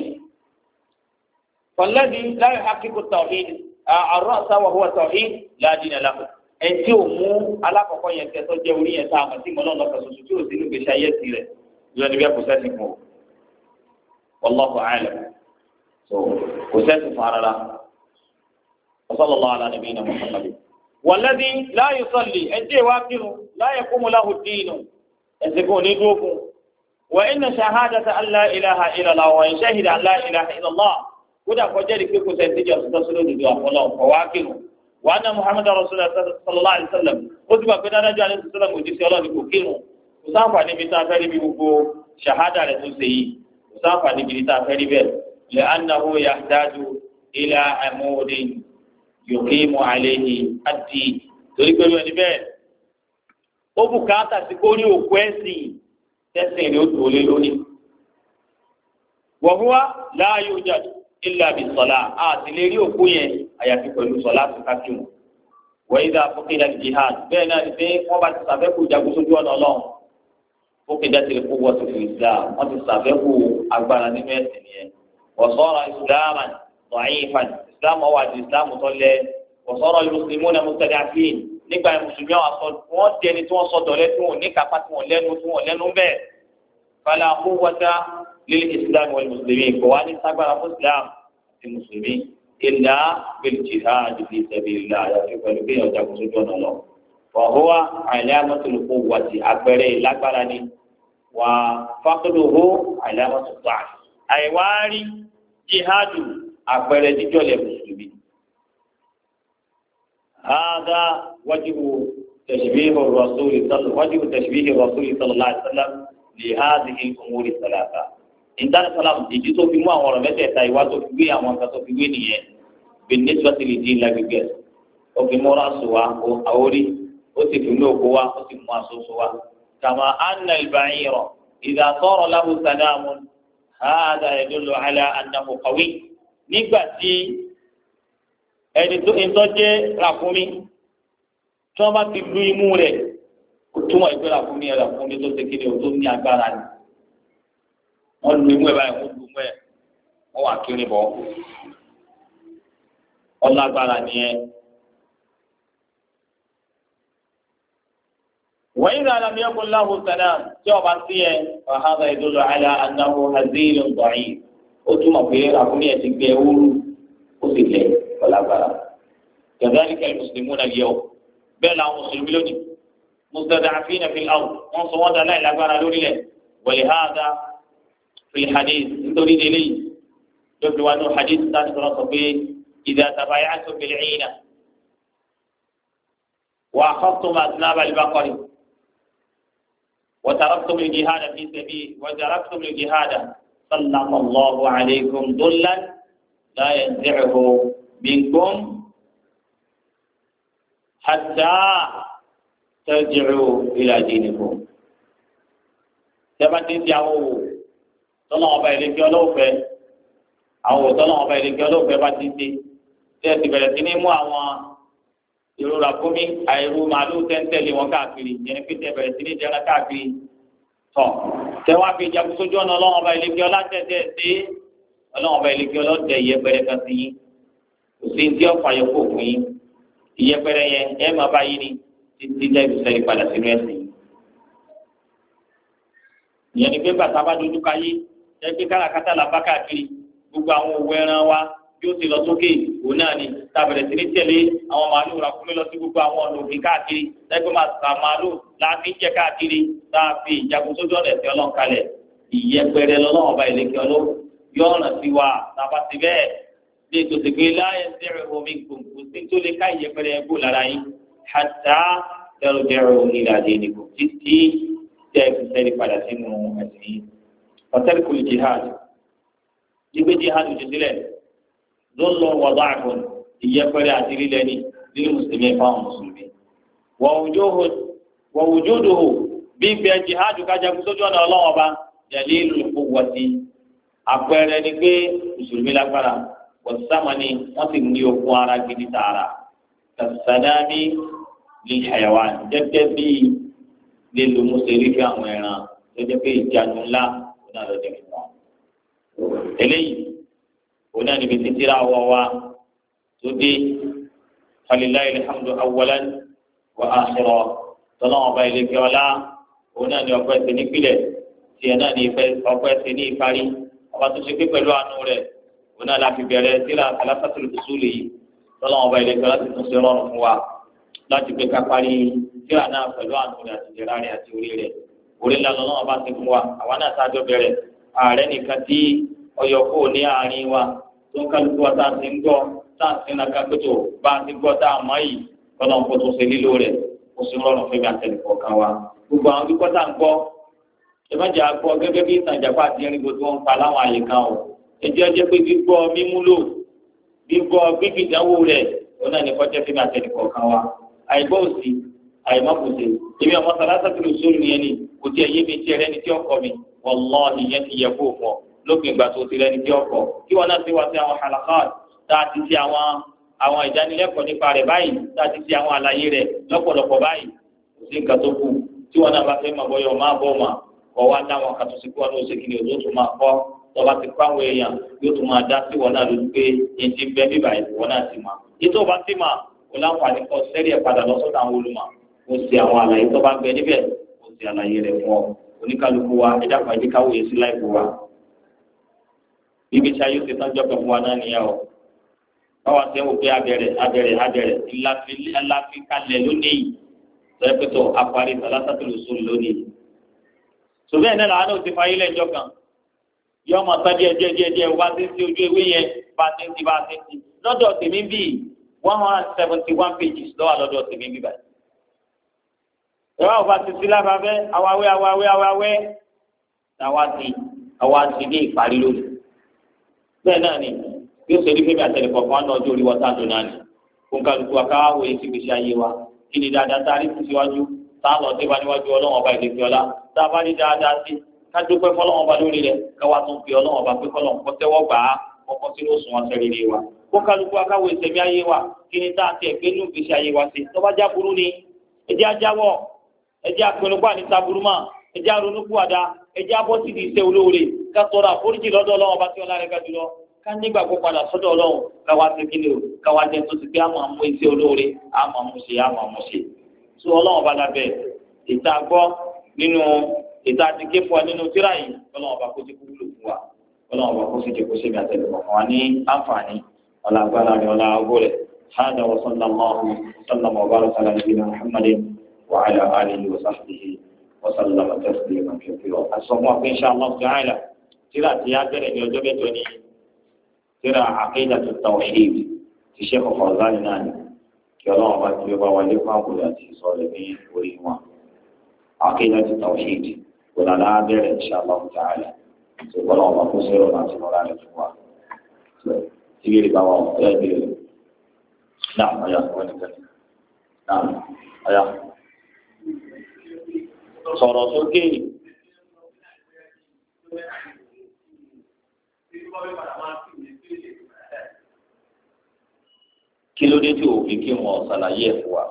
fọlẹ́bí láàyò hákẹ́kọ̀ tawhid الرأس وهو توحيد لا دين له ẹnití o mú alákọ̀ọ́kọ́ yẹn kẹtọ́ jẹ́ orí yẹn tá a mọ̀ sí mọ́lọ́nà kan ṣoṣo tí o sì ní gbèsè ayé sí rẹ̀ yóò níbi kò sẹ́sìn fún o wallahu a'lam so kò sẹ́sìn fún ara la sallallahu ala nabiyyina Muhammad walladhi la yusalli ẹnití wa kírun la yaqumu lahu ad-din ẹsẹ̀ kò ní dúró fún wa inna shahadata an la ilaha illallah wa in shahida an la ilaha illallah kódà kọjá di pé kò sẹ́ni tíjà sọ́tọ́ sọ́dọ̀ dùdú àfọlọ́ ọ̀wá kírun wa anna muhammadu rasulullah sallallahu alayhi wa sallam ó ti gbà pé dáadáa alayhi wa sallam òjì sí ọlọ́ọ̀ni kò kírun kò sáfà níbi tá a fẹ́ rí bí gbogbo ṣahada rẹ̀ tó ṣe yìí kò sáfà níbi tá a fẹ́ rí bẹ́ẹ̀ lè annahu yahtaju ila amudin yuqimu alayhi addi torí pé lóni bẹ́ẹ̀ ó bùkátà sí kórí òkú ẹ̀sìn tẹ̀sìn rẹ̀ ó tó lé lónìí wa huwa la yujadu illa bi sọlá àti lè rí òkú yẹn àyàfi pẹ̀lú sọlá tó kákìmù wa idha fuqida al-jihad bẹ́ẹ̀ náà ni pé wọ́n bá ti sàfẹ́kù jagun sójú ọ̀nà ọlọ́run fuqidat al-quwwatu fi islam wọ́n ti sàfẹ́kù agbára nínú ẹ̀sìn yẹn wa sara islaman da'ifan islam ọwọ́ àti islam tó lẹ wa sara al-muslimuna mustada'afin nígbà mùsùlùmí wọn di ẹni tí wọ́n sọ dọ̀lẹ́ tí wọ́n ní kápá tí wọ́n lẹ́nu tí wọ́n lẹ́nu bẹ́ẹ̀ fala quwwata للإسلام والمسلمين قواني ساقبر الإسلام المسلمين إلا بالجهاد في سبيل الله يجب أن يكون يجب سجون الله وهو علامة القوة أكبر الأكبراني وفقده علامة الضعف أيواني جهاد أكبر جول المسلمين هذا وجه تشبيه الرسول صلى وجه تشبيه الرسول صلى الله عليه وسلم لهذه الأمور الثلاثة ìdáni sọlámù ìdí tó fi mú àwọn ọ̀rọ̀ mẹ́tẹ̀ẹ̀ta ìwà tó fi gbé àwọn nǹkan tó fi gbé nìyẹn bẹ̀ẹ́ni sọ́tì lè dín lágbègbè ó fi mú rásù wa àwórí ó sì fi mú òkú wa ó sì mú asoso wa. kàmá anna al-ba'ira idha sara lahu sanamu hadha yadullu ala annahu qawi. nígbà tí ẹni tó ń tọ́jẹ́ ràkúnmí tí wọ́n bá ti lu imú rẹ̀ kó túmọ̀ ìgbé ràkúnmí ràkúnmí tó ṣe kéde tó ní agbára ni. wọ́n lu imú ẹ̀ báyìí wọ́n lu imú ẹ̀ wọ́n wà kiri bọ̀ ọlágbára nìyẹn. وإذا لم يكن له سلام جواب سيه فهذا يدل على أنه هزيل ضعيف وثم في أقومية الجيول وسيله ولا بلا كذلك المسلمون اليوم بل مسلمون مستضعفين في الأرض وصوات لا لا بلا لوله ولهذا في الحديث تريد لي يبدو أنه حديث ثاني رصبي إذا تبايعتم بالعينة وأخذتم أذناب البقر وتركتم الجهاد في سبيل وتركتم الجهاد سلط الله عليكم ذلا لا ينزعه منكم حتى ترجعوا إلى دينكم tẹ́bá ti ń di àwọn òwò tọ́lọ́ ọba ìlẹ́kẹ́ ọlọ́ọ̀fẹ́ àwọn òwò tọ́lọ́ ọba ìlẹ́kẹ́ ọlọ́ọ̀fẹ́ bá ti dé tẹ́ ẹ ti bẹ̀rẹ̀ sí ní mú àwọn ìrora fúnmi àìrú màálù tẹ́ńtẹ́lẹ̀ wọn káàkiri yẹn fi tẹ́ bẹ̀rẹ̀ sí ní jẹ́ra káàkiri tọ̀ tẹ́ wá fi jagun sójú ọ̀nà ọlọ́wọ́n ọba ìlẹ́kẹ́ ọlátẹ́tẹ́ sí ọlọ́wọ́n ọba ìlẹ́kẹ́ ọlọ́tẹ̀ ìyẹpẹrẹ kan sí yín kò sí ti ọ̀fà yọ kó fún yín ìyẹpẹrẹ yẹn ẹ máa bá yín ni títí dẹ́ ìbùsẹ̀lẹ̀ padà sínú ẹ̀sìn ìyẹn ni pé bàtà bá dojú káyé ẹ pé káràkátà là bá káàkiri gbogbo àwọn òwò ẹran wa yóò ti lọ sókè òun náà ni tàbẹ̀rẹ̀ sí ní tẹ̀lé àwọn màálù ràkúnmí lọ sí gbogbo àwọn ọ̀nà òfin káàkiri lẹ́gbẹ́ máa ta màálù láàfin jẹ́ káàkiri táàfin ìjagun sójú ọ̀nà ẹ̀sìn ọlọ́run kalẹ̀ ìyẹpẹrẹ lọ́lọ́run ọba ìlẹ́kẹ̀ ọlọ́run yóò ràn sí wa tàbá ti bẹ́ẹ̀ lè tó ti gbé láyé sẹ́rẹ̀ omi gbòǹgbò sí tó lè ká ìyẹpẹrẹ ẹgbó lára yín hàtà dẹrù dẹrù ìlàdé nìkò títí tẹ́ ẹ fi sẹ́rí padà sínú ẹ̀sìn yìí ọ̀tẹ́rìkù jihad ìgbé jihad ti sílẹ̀ lọ́lọ́ wàdà àkùn ìyẹ́pẹ̀rẹ́ àti lílẹ̀ ní lílẹ̀ mùsùlùmí fáwọn mùsùlùmí. wọ̀wùjúdùhù bí bẹ jihad kájagun sójú ọ̀nà ọlọ́wọ́ bá dalilul quwwati àpẹẹrẹ ni pé mùsùlùmí lágbára wọ̀sámánì wọ́n sì ní okun ara gidi tààrà kàṣádámì lil hayawan gẹ́gẹ́ bí lílo mùsùlùmí fi àwọn ẹran tó jẹ́ pé ìjánu ńlá ó náà lọ́jọ́ fún wọn. eléyìí ona ni bi titira wa wa tó dé falilayi alhamdu awalan wa akhira tọ́lá ọba ìlẹ́kẹ́ ọlá ona ni ọpẹ́ sí ní pilẹ̀ tiẹ̀ náà ní ọpẹ́ sí ní ìparí ọba tó ṣe pé pẹ̀lú àánú rẹ̀ ona la fi bẹ̀rẹ̀ síra alasatul usuli yìí tọ́lá ọba ìlẹ́kẹ́ ọlá ti tún ṣe rọrùn fún wa láti gbé ká parí síra náà pẹ̀lú àánú rẹ̀ àti ìjẹ́ra rẹ̀ àti orí rẹ̀ orí ńlá lọ́wọ́ ọba ti fún wa àwa náà sáájọ́ bẹ̀rẹ̀ ààrẹ nìkan tí ọyọ kó ní àárín wa tó ń kálukú wa tá a ti ń gbọ́ tá a ti ń naka pẹ̀tọ̀ bá a ti gbọ́ tá a mọ̀ yìí kọ́nà ń kó tó ṣe lílo rẹ̀ kó sì rọrùn fún mi àtẹnukọ̀ kan wa. gbogbo àwọn kíkọ́ tá a ń gbọ́ ìbájá gbọ́ gẹ́gẹ́ bí ìtàjàpá àti iringbó tí wọ́n ń pa láwọn àyè kan o. ẹjẹ́ ọjọ́ pé gbígbọ́ mímúlò gbígbọ́ gbígbìdánwò rẹ̀ ó náà ní kọ́jẹ́ fún mi àtẹnukọ̀ kan wa. àìgbọ́ òsì àìmọ́kùsì èmi ọmọ sàlásà tó lè sóòrù yẹn ni kò tí ẹ yé mi tí ẹ rẹ́ni tí ọkọ mi wallahi ìyẹn ti yẹ kó fún ọ lópin ìgbà tó ti rẹ́ni tí ọkọ kí wọn náà ti wá sí àwọn halakat tá a ti ti àwọn àwọn ìdánilẹ́kọ̀ọ́ nípa rẹ̀ báyìí tá a ti ti àwọn àlàyé rẹ̀ lọ́pọ̀lọpọ̀ báyìí kò sí nǹkan tó kù tí wọn náà bá fẹ́ máa bọ́yọ̀ máa bọ́ mà kọ́ wá dáwọn kan tó sì kí wọn náà ó ṣe kí ni òjò tó máa kọ́ tọ́ba ti kọ́ àwọn èèyàn yóò tún máa dá sí wọn náà lójú pé èyí ti bẹ́ bíbà ìwọ náà ti mà yìí tó bá ti mà kò láǹfààní kọ́ sẹ́rí ẹ̀ padà lọ́sọ̀tà àwọn olùmọ̀ kò sí àwọn àlàyé tó bá gbẹ níbẹ̀ kò sí àlàyé rẹ̀ fún ọ oníkálukú wa ẹ̀dá pàdé káwòye sí láìpẹ́ wa ibi tí a yóò ṣe tọ́jú ọ̀pẹ̀ fún wa náà nìyẹn o báwa ṣe ń wò pé abẹ́rẹ́ abẹ́rẹ́ abẹ́rẹ́ ńláfi kalẹ̀ lónìí sọ́yẹ́pẹ̀tọ̀ àparí sàlásàtò lòsùn lónìí. sọ̀bẹ́ ẹ̀ náà làwọn náà ti fa ilé ẹjọ́ kan yọ ọmọ sá díẹ̀ díẹ̀ díẹ̀ díẹ̀ bá ti ń ti ojú ewé yẹn bá ti ń ti bá ti ń ti lọ́dọ̀ tèmi bíi one hundred and seventy one pages lọ́wọ́ lọ́dọ̀ tèmi bíi báyìí. ẹ̀rọ àwọn bá ti sí lábàbẹ́ awáwẹ́ awáwẹ́ awáwẹ́ làwa ti àwa ti ní ìparí lónìí. bẹ́ẹ̀ náà ni yóò ṣe ní fẹ́mi àtẹnukọ̀ kan náà ọjọ́ orí wọn tá a dùn náà ni kó kálukú akáwá wo èsì gbèsè ayé wa kí ni dáadáa tá a rí síwájú tá a lọ sí wa níwájú ọlọ́wọ́n ọba ìdèkì ọlá tá a bá ní dáadáa sí ká dúpẹ́ fọlọ́wọ́n ọba lórí rẹ̀ káwá tún fi ọlọ́wọ́n ọba pé fọlọ́wọ́n kọ́ tẹ́wọ́ gbà á kọ́kọ́ sínú òsùn wọn sẹ́rí rí wa kó kálukú akáwó ìsẹ̀mí ayé wa kí ni tá a ti ẹ̀gbẹ́ nù gbèsè ayé wa sí tó bá já burú ni ẹjẹ́ ajáwọ̀ ẹjẹ́ apẹnupá ní saburuma ẹjẹ́ aronúkúwàdà ẹjẹ́ abọ́sídìí iṣẹ́ olóore ká tọrọ àforíjì lọ́dọ̀ ọlọ́wọ́n ọba tí ọlá rẹ̀ ga jùlọ ká nígbà kó padà sọ́dọ̀ ọlọ́run káwá sí kí ni o káwá jẹ tó ti pé àmọ́ àmú iṣẹ́ olóore àmọ́ àmú ṣe àmọ́ àmú ṣe. tó ọlọ́run bá lábẹ́ ìta gbọ́ nínú ìta àti ké fún wa nínú tíra yìí ọlọ́run bá kó ti kú wúlò fún wa ọlọ́run bá kó sì jẹ kó ṣe mi àtẹ̀lẹ́ kọ̀ọ̀kan wa ní àǹfààní ọ̀là agbára rẹ̀ ọ̀là ọgọ́ rẹ̀ hàdà wa sallallahu sallama wa baraka ala nabiyina muhammadin wa ala alihi wa sahbihi wa sallama tasliman kathira. àsọ̀mọ́ pé insha Allah ta'ala tíra ti yá bẹ̀rẹ̀ ní ọjọ́ mẹ́jọ ní tíra àkídàtu tawhid ti Sheikh Fawzan náà ni kí ọlọ́run bá ti bá wọlé fún àbúrò àti ìsọ̀rọ̀ ní orí wọn. àkídàtu tawhid kò lálá bẹ̀rẹ̀ insha Allah ta'ala tó ọlọ́run bá kó sẹ́rọ̀ láti mọ́ra rẹ̀ fún wa. tí bí rí bá wọn ọ̀rẹ́ ìbéèrè náà ọ̀yà wọn nìkan náà ọ̀yà sọ̀rọ̀ sókè kí ló dé tí òfin kí wọn ṣàlàyé ẹ̀ fún wa.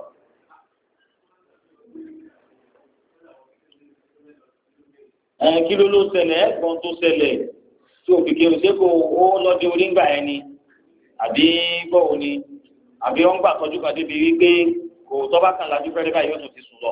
ẹ kí ló ló ṣẹlẹ̀ ẹ̀gbọ́n tó ṣẹlẹ̀ tí òfin kí wọn ṣe kó ó lọ́dẹ orí ńgbà yẹn ni àbí bọ́ọ̀ ni àbí wọ́n gbà tọ́jú kan débi wípé kò tọ́ba kan lajú fẹ́rẹ́ báyìí yóò tún ti sùn lọ.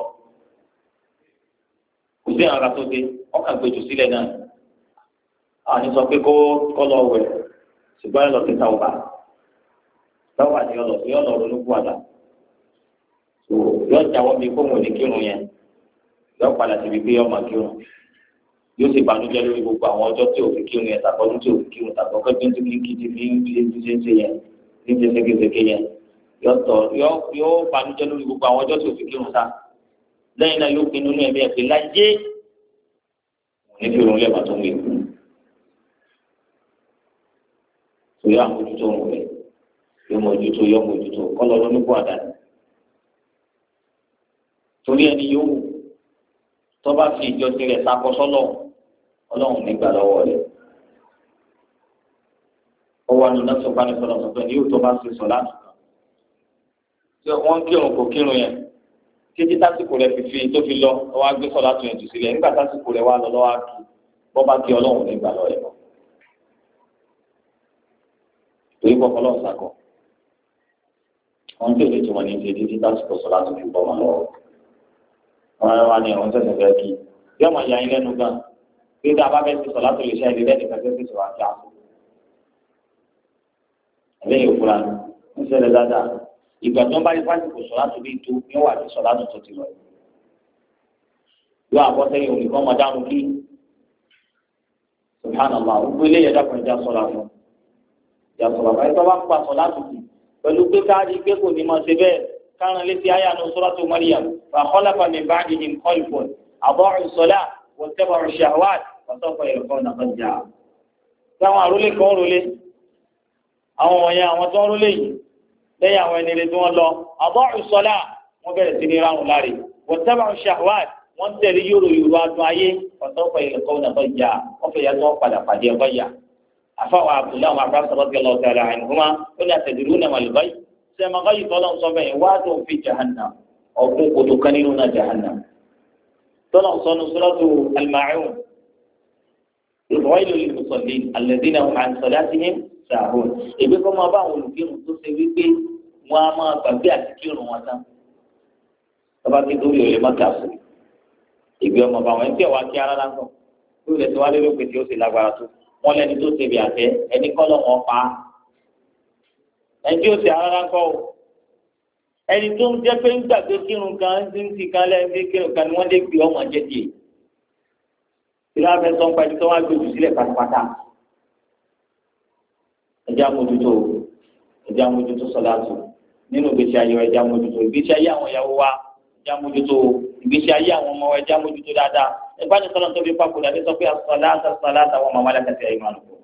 kò sí àwọn akató dé ọkàn gbèjò sílẹ̀ náà. àní sọ pé kó kọ́ lọ wẹ̀ ṣùgbọ́n ẹ lọ sí tàwọn tàwọn àti ọlọ sí ọlọ olókù àdá. yóò jáwọ́ bí kó wọn ò ní kírun yẹn yóò padà síbi pé ọmọ kírun yóò sì bànújẹ́ lórí gbogbo àwọn ọjọ́ tí òfin kírun yẹn tàbọ̀dún tí òfin kírun tàbọ̀kọ́ tó ń tún kí kìtì fi ń ṣe ṣe ṣe yẹn ní ṣe ṣégeṣége yẹn yóò bànújẹ́ lórí gbogbo àwọn ọjọ́ tí òfin kírun ta lẹ́yìn náà yóò pinnu ní ẹ̀mí ẹ̀ pé láyé ní kírun lẹ́ẹ̀ma tó ń wé kú. sòyọ́ àmójútó ń wẹ̀ yóò mójútó yóò mójútó kọ́lọ́ lónìí kó àdáni. torí ẹni yóò wù tọ́ba fi ìjọsìn rẹ̀ sakọ́sọ́lọ́ ọlọ́run nígbà lọ́wọ́ rẹ̀. ó wà nínú náà sọ̀kánì sọ̀rọ̀ sọ̀tọ̀ ní yóò tọ́ba ṣe sọ̀ láti kàn. tí wọ́n kírun kò kírun yẹn títí tásìkò rẹ̀ fífi tó fi lọ ọwọ́ agbé sọ̀ láti yẹn jù sílẹ̀ nígbà tásìkò rẹ̀ wà lọ lọ́wọ́ á kí bọ́ba kí ọlọ́run nígbà lọ́wọ́ rẹ̀ lọ. torí kọ́ ọlọ́run sakọ̀ wọ́n tí ò lè tí wọ́n ní ṣe títí tásìkò sọ̀ láti fi bọ́ wọn lọ́wọ́ wọn wá ní ọ̀hún sẹ̀sẹ̀ fẹ́ kí bí ọmọ ìyá yín lẹ́nu gan bí tá a bá fẹ́ ti sọ láti lè ṣe ẹni lẹ́nu kan tẹ́sí sọ̀rọ̀ àti àpò. ẹ̀lẹ́yìn òfurá ń ṣẹlẹ̀ dáadáa ìgbà tó ń bá yín fásitì sọ láti bí tó ní wà ní sọ láti tó ti lọ. yóò àbọ̀ sẹ́yìn olùkọ́ ọmọ dáhùn kí subhanallah gbogbo ilé yẹn dákun ìjà sọ̀rọ̀ àfọ̀ ìjà sọ̀rọ̀ àfọ̀ ẹ̀tọ́ bá ń pa sọ láti kì pẹ̀lú pé káàdì gbé kò ní mọ̀ ṣe bẹ́ẹ̀ كان التي آية من سورة مريم فخلف من بعدهم خلف أضاعوا الصلاة واتبعوا الشهوات وسوف يلقون غيا. táwọn àrólé kan rólé àwọn wọ̀nyẹn àwọn tó ń rólé yìí lẹ́yìn àwọn ẹni rẹ̀ tí wọ́n lọ أضاعوا الصلاة wọ́n bẹ̀rẹ̀ sí ní ráhùn láre واتبعوا الشهوات wọ́n tẹ̀lé yòrò yòrò adùn ayé وسوف يلقون غيا wọ́n fẹ́ yàtọ̀ padà pàdé غيا. àfàwọn Abdullahi Abbas radiyallahu ta'ala anhuma ó ní atadruna mal ghayy sẹ́mi ọ̀gá yìí tọ́lọ́ sọ bẹ́ẹ̀ wá tó fi jahannam ọ̀gbun kòtò kan nínú náà jahannam tọ́lọ́ sọnù suratu al-Ma'un waylun lil-musallin alladhina hum 'an salatihim sahun. èmi kọ́ máa bá àwọn olùkírun tó ṣe wípé wọ́n á máa gbàgbé àti kírun wọn tán tọ́ba kí torí òye má kà sí ìgbé ọmọ bá wọn ẹni tí ẹ̀ wá kí ara lásán lórí ẹ̀ tí wọ́n á lérò pé tí ó sì lágbára tó wọ́n lẹ́ni tó ṣe bí àtẹ ẹni kọ́ lọ́wọ́ pa á ẹnjí ó ti ara ńkọ o ẹni tó ń jẹ pé ń gbàgbé kírun kan ń dín ti kan lẹ́yìn bí kírun kan ni wọ́n lè gbé ọmọ jẹjẹ ìlú abẹ́sọ̀ ń pa ẹni tó wá gbèjù sílẹ̀ pátápátá ẹjẹ́ amójútó ẹjẹ́ amójútó sọ́láàtù nínú ìgbésí ayé ẹjẹ́ amójútó ìgbésí ayé àwọn ìyàwó wa ẹjẹ́ amójútó ìgbésí ayé àwọn ọmọ wa ẹjẹ́ amójútó dáadáa ẹgbẹ́ àti sọ́lá tó fi papòdà ní sọ pé as-salata as-salata wa ma malakat aymanukum.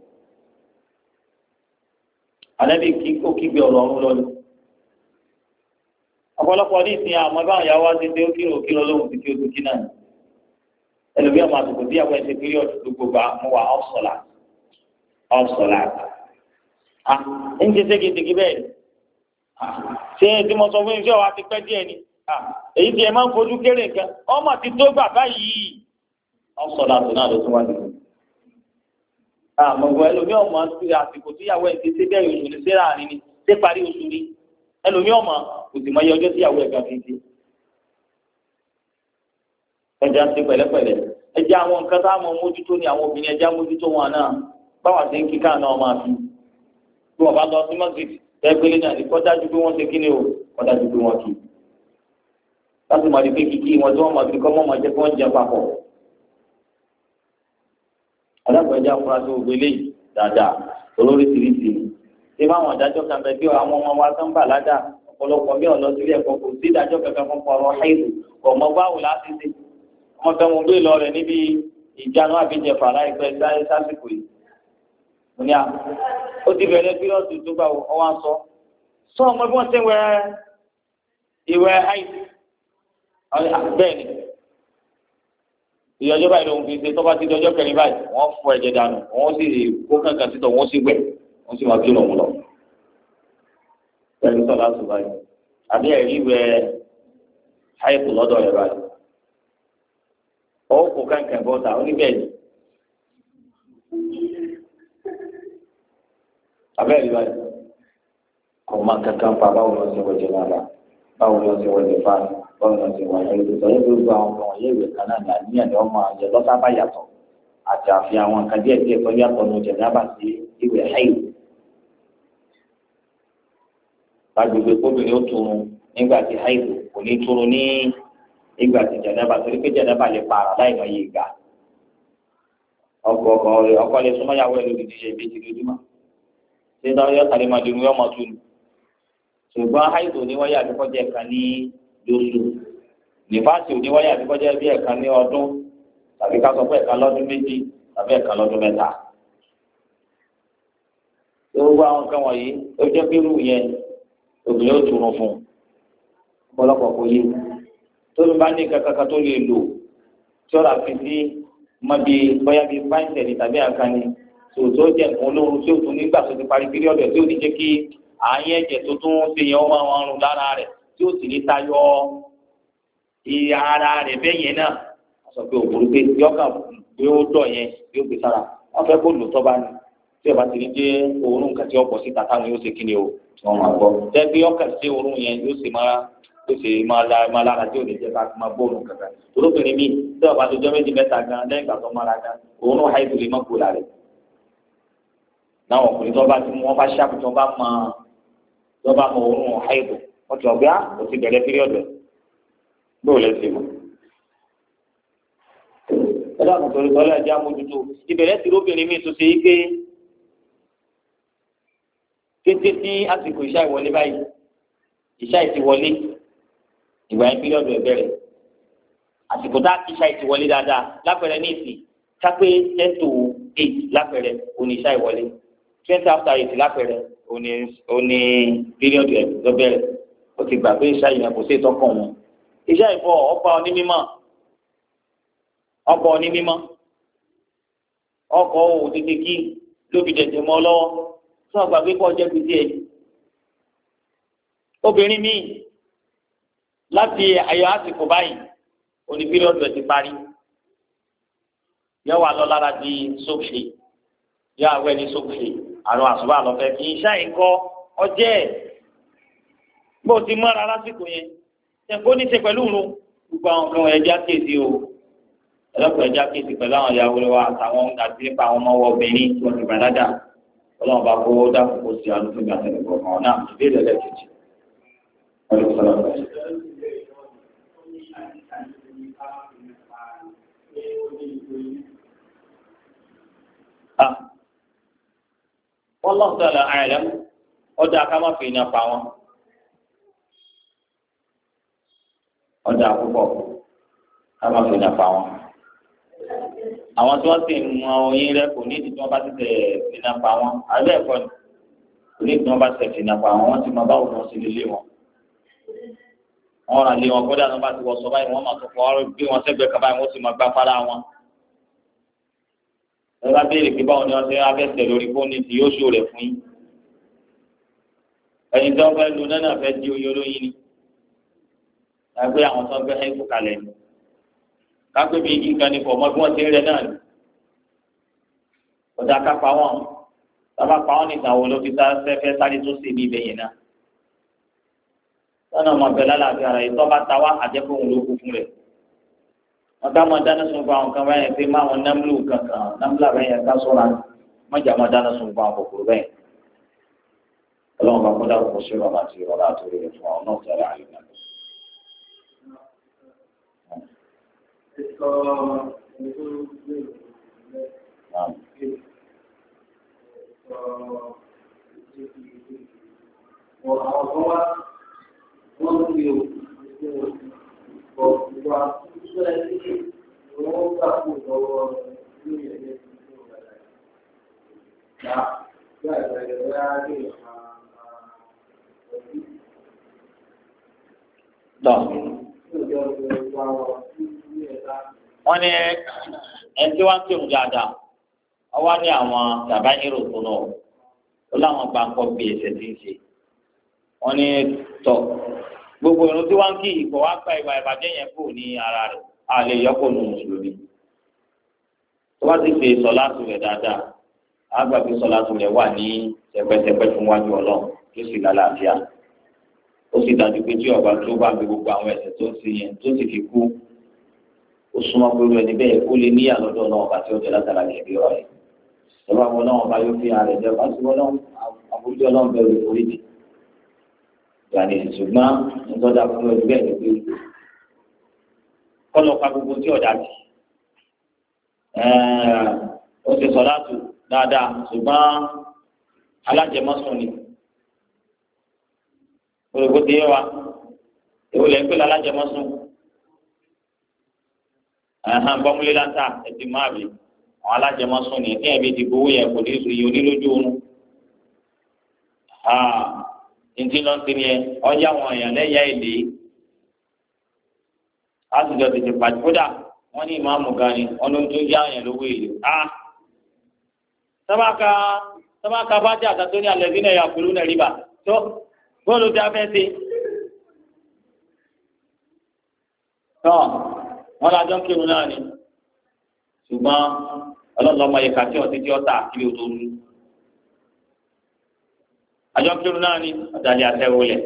Ànábì kí ó kígbe ọ̀rọ̀ ọ̀run lọ́nu. ọ̀pọ̀lọpọ̀ ní ìsìn àmọ́ báwọn ìyàwó wa ti ṣe ó kírun òkírun lóhùn sí kí ó tó kí náà. ẹlòmíràn máa tòkò tí àwọn ẹsẹ̀ píríọ̀dù gbogbo gbà mú wa ọ̀sọ̀là ọ̀sọ̀là. à ń ṣe ségesège bẹ́ẹ̀ ṣé tí mo sọ fún yín ṣé wàá ti pẹ́ díẹ̀ ni èyí tí ẹ máa ń fojú kéré nǹkan ọmọ ti tó gbà báyìí ọ̀sọ̀là tó náà ló tún wá nìkan. àmọ̀gbọ́n ẹlòmí ọmọ àsìkò tíyàwó ẹ̀ ti ṣe bẹ́ẹ̀ oṣù ní ṣé láàrin ni ṣé parí oṣù ni ẹlòmí ọmọ kò sì mọ iye ọjọ́ tíyàwó ẹ̀ gan fi ṣe. ẹja ṣe pẹ̀lẹ́pẹ̀lẹ́ ẹja àwọn nǹkan tá a mọ mójútó ni àwọn obìnrin ẹja mójútó wọn náà báwa ṣe ń kíkà náà máa fi bí wọn bá lọ sí mọ́sídìí ẹgbẹ́lẹ́ náà ní kọ́dájú pé wọ́n ṣe kí ni o kọ́dájú pé wọ́n kì í láti mọ̀ ní pé kíkí wọn tí wọ́n mọ̀ sí kọ́ mọ́ mọ́ jẹ́ kí wọ́n jẹ papọ̀. alágbèjà afurasí ògbélé dáadáa olórí tìrìtì ṣé báwọn adájọ́ kan bẹ bí àwọn ọmọ wa tó ń bà ládà ọ̀pọ̀lọpọ̀ bí ọ̀lọ́ sílé ẹ̀kọ́ kò sí ìdájọ́ kankan fún ọ̀rọ̀ ṣáìlú ọmọ báwo láti ṣe ọmọ fẹ́ wọn gbé lọ rẹ̀ níbi ìjánu àbíjẹfà láìpẹ́ sáré sásìkò yìí. mo ní à ó ti bẹ̀rẹ̀ pírọ̀tù tó bá ọwọ́ sọ sọ ọmọ bí wọ́n ṣe wẹ ìwẹ̀ àìsí bẹ́ẹ̀ ni ìyọjọ́ báyìí lòun fi ṣe tó bá ti dọjọ́ kẹrin báyìí wọ́n fọ ẹ̀jẹ̀ dànù wọ́n sì kó kankan títọ̀ wọ́n sì wẹ̀ wọ́n sì máa kí lòun lọ. pẹ̀lú sọ̀lá sùn báyìí àbí ẹ̀rí wẹ̀ háìpù lọ́dọ̀ rẹ̀ báyìí. ó kó kankan bọ́ta oníbẹ̀ẹ́ni. abẹ́rẹ́ báyìí kò máa kankan pa báwo lọ sí wọ́jẹ́ lára báwo lọ sí wọ́jẹ́ fáwọn báwo lọ sí wọ́jẹ́ ìdòtò yẹn gbogbo àwọn ọmọ yẹn ìwé kan náà ní àníyàn ni wọ́n máa yẹ lọ́sábà yàtọ̀ àti àfihàn àwọn nǹkan díẹ̀ díẹ̀ tó yàtọ̀ ní ọjà náà bá sí ìwé ẹ̀yìn. lágbègbè kóbìnrin ó túnú nígbà tí haidu kò ní túnú ní ìgbà tí jẹnẹba torí pé jẹnẹba lè para láì mọ iye ìgbà ọkọ ọkọ ọkọ lè súnmọ́ yàwó ẹ lórí ìdíje ìbejì lójúmọ́ ṣé táwọn yọ tàbí máa dunu yọmọ túnú ṣùgbọ́n haidu ní wáyé àbíkọ́jẹ́ ẹ̀ka ní lóṣù nífàsì òní wáyé àbíkọ́jẹ́ bí ẹ̀ka ní ọdún tàbí ká sọ pé ẹ̀ka lọ́dún méjì tàbí ẹ̀ka lọ́dún mẹ́ta. gbogbo àwọn nǹkan wọ̀nyí ó jẹ́ pé irú yẹn obìnrin ó túnú fún ọ̀pọ̀lọpọ̀ kò yé tóbi bá ní kankan tó lè lò tí ọ̀rọ̀ àfi sí mọ́bi bóyá bíi fáìntẹ̀lì tàbí àkànni tó tó jẹ́ nǹkan olóorun tí ó tún nígbà tó ti parí píríọ̀dù tí ó ní jẹ́ kí ààyè ẹ̀jẹ̀ tó tún ṣe yẹn wọ́n máa ń rún lára rẹ̀ tí ó sì ní tayọ ìyá ara rẹ̀ bẹ́ẹ̀ yẹn náà wọ́n sọ pé òbúrú pé yọ́kà pé ó dọ̀ yẹn yóò gbé sára wọ́n fẹ́ kó lò tọ́ bá ní tí ọba ti ní jẹ́ òórùn nǹkan tí ọ̀pọ̀ síta táwọn yóò ṣe kí ni o tí wọ́n máa gbọ́ jẹ́ pé yọ́kà sí òórùn yẹn yóò sì máa yóò sì máa lára tí ò ní jẹ́ ká máa gbóòórùn kankan olóbìnrin mi tí ọba tó jẹ́ méjì mẹ́ta gan lẹ́yìn ìgbà tó máa ra gan òórùn haidu lè má kó la rẹ̀ náà ọkùnrin tó bá ti mú wọn bá ṣáàpù tó bá mọ tó bá mọ òórùn haidu wọ́n ti ọ̀gbẹ́ ó ti bẹ̀rẹ̀ píríọ̀dù bó lè ṣe mọ́. ẹ dákun torí tọ́lá ẹ̀jẹ̀ amójútó ìbẹ̀rẹ̀ ti róbìnrin mi tó ṣe é pé kété tí àsìkò ìṣá ìwọlé báyìí ìṣá ìti wọlé ìgbà yẹn píríọ̀dù ẹ̀ bẹ̀rẹ̀ àsìkò tá a kí ìṣá ìti wọlé dáadáa lápẹ̀rẹ̀ ní ìsìn kápẹ́ ten to eight lápẹ̀rẹ̀ òní ìṣá ìwọlé twenty after eight lápẹ̀rẹ̀ òní òní píríọ̀dù ẹ̀ lọ bẹ̀rẹ̀ ó ti gbà pé ìṣá ìyẹn kò sí ìtọ́kàn wọn ìṣá ìfọ̀ ọ̀pá onímọ̀ ọkọ̀ onímọ̀ ọkọ̀ òtítì kí lóbi dẹ̀dẹ̀ mọ́ lọ́wọ́ tí wọ́n gbàgbé pọ̀ jẹ́ gbèsè ẹ̀ obìnrin míì láti ayọ̀ àsìkò báyìí òní píríọ̀dù ẹ̀ ti parí yẹ wà lọ lára di sókè yẹ àwẹ̀ ní sókè àrùn àṣùbà lọ́fẹ́ kì í ṣáà ń kọ́ ọjẹ́ ẹ̀ bó ti mọ́ra lásìkò yẹn ṣẹ̀kọ́ ní ṣe pẹ̀lú ìrun gbogbo àwọn kan ẹja kéèsì o ẹlọ́pàá ẹja kéèsì pẹ̀lú àwọn ìyàwó wa àtàwọn àti nípa àwọn ọmọ obìnrin tí wọ́n ti bàlágà ọlọ́run bá kó dákun kó sí àlùfẹ́ gbà tẹ̀lé kọ̀ọ̀kan náà ìbéèrè lẹ́kẹ̀jì. wọ́n lọ́n sọ̀rọ̀ àìlẹ́m ọjà ká má fi iná pa wọn. ọjà púpọ̀ ká má fi iná pa wọn. àwọn tí wọ́n sì ń mọ oyin rẹ kò ní ìdí tí wọ́n bá ti tẹ̀ fi iná pa wọn. àbẹ́ ẹ̀kọ́ ni kò ní ìdí tí wọ́n bá ti tẹ̀ fi iná pa wọn. wọ́n ti mọ báwo ni wọ́n sì lè lé wọn. wọ́n rà lé wọn kódà ní wọ́n bá ti wọ̀ sọ báyìí wọ́n máa tó fọ́ gbé wọn sẹ́gbẹ̀ẹ́ kan báyìí wọ́n sì máa gbá fárá wọn. ẹ bá béèrè pé báwo ni wọ́n ṣe ń afẹ́sẹ̀ lórí fóònù tí yóò ṣó rẹ̀ fún yín. ẹni tí wọ́n fẹ́ lu náà fẹ́ di oyè olóyin ni. ẹgbẹ́ àwọn tó ń fẹ́ ẹ̀kú kalẹ̀ ni. kápẹ́ bí igi kan ní fọ̀ mọ́ bí wọ́n ti ń rẹ náà ni. ọ̀dà ká pa wọ́n sábà pa wọ́n nìkan wo ló fi fẹ́ sáré tó sì ní ibẹ̀ yẹn náà. sọ́nà ọmọ bẹ̀rẹ̀ láti ara yìí tó bá ta wá àjẹpọ̀ òun ló kú fún rẹ̀. wọ́n ká máa dáná sun fún àwọn kan báyẹn pé máa wọn námúlò kankan námúlò àbẹ́yẹn ká sọ́ra mọ́jà máa dáná sun fún àwọn kòkòrò bẹ́ẹ̀. ọlọ́run bá kọ́dà kó sí ọ̀rọ̀ àti ìrọ̀lá àtòrí rẹ̀ fún àwọn náà tẹ̀lé àyè náà. wọ́n ń fi òkú ìwà ìṣẹ́ ilé ìwọ́n gbà kú lọ́wọ́ ní ẹ̀yẹ tó ń bẹ̀rẹ̀. Ìyá ìyá ìbẹ̀rẹ̀ bẹ́ẹ̀ á lè máa ọ̀dí. Tọ́. wọ́n ní ẹni tí wọ́n ń kírun dáadáa wọ́n wá ní àwọn tàbá ìrò tó náà ó láwọn gbàǹkọ́ bí ẹsẹ̀ tí ń ṣe wọ́n ní tọ̀ gbogbo ìrun tí wọ́n ń kí ìkọ̀ wá gba ìwà ìbàjẹ́ yẹn kù ní ara rẹ̀ a lè yọkọ̀ nù mùsùlùmí tó bá ti fi sọ̀láàtù rẹ̀ dáadáa á gbà pé sọ̀láàtù rẹ̀ wà ní sẹpẹsẹpẹ fún wájú Ọlọ́run tó sì lálàáfíà ó sì dájú pé tí ọba tó bá gbé gbogbo àwọn ẹ̀ṣẹ̀ tó ń ṣe yẹn tó sì fi kú ó súnmọ́ pé rẹ̀ níbẹ̀ ó lè níyà lọ́dọ̀ náà ọba tí ó jẹ́ látara ẹ̀bí ọ̀rẹ́ ìjọba wọn náà ọba yóò fi ààrẹ jẹ bá sí wọn náà àbújá Ọlọ́run bẹ̀rù oríṣi ìyàní ṣùgbọ́n nítorí fún ẹbí bẹ́ẹ̀ ni pé kọ́lọ̀ pa gbogbo tí ọ̀dà jì ó ti sọ láti dáadáa ṣùgbọ́n alájẹmọ́sùn ni olùkó ti yé wa èwo lẹ́yìn pé alájẹmọ́sùn bọ́múlé láńtà ẹtì máa bì àwọn alájẹmọ́sùn ni ní ẹ̀mí ti gbowó yẹn kò ní ìyẹn onílójú oorun ntí lọ sí ni ẹ ọjà wọn èèyàn lẹ́yà èlé àtijọ́ tètè pàdé kódà wọ́n ní ìmáàmù gan ni wọ́n ló ń tún yá èèyàn lówó èlé sábàkà sábàkà bá jẹ́ àtàtó ní alẹ́ bí náà yà kúlú náà rí bá tó bọ́ọ̀lù tí a fẹ́ ṣe tọ́ wọn lájọ́ ń kírun náà ni ṣùgbọ́n ọlọ́lọ́mọ yẹ kàtí ọtí tí ó ta kí o tó rú àjọ kírun náà ni ọ̀dàlẹ̀ àtẹ̀wò lẹ̀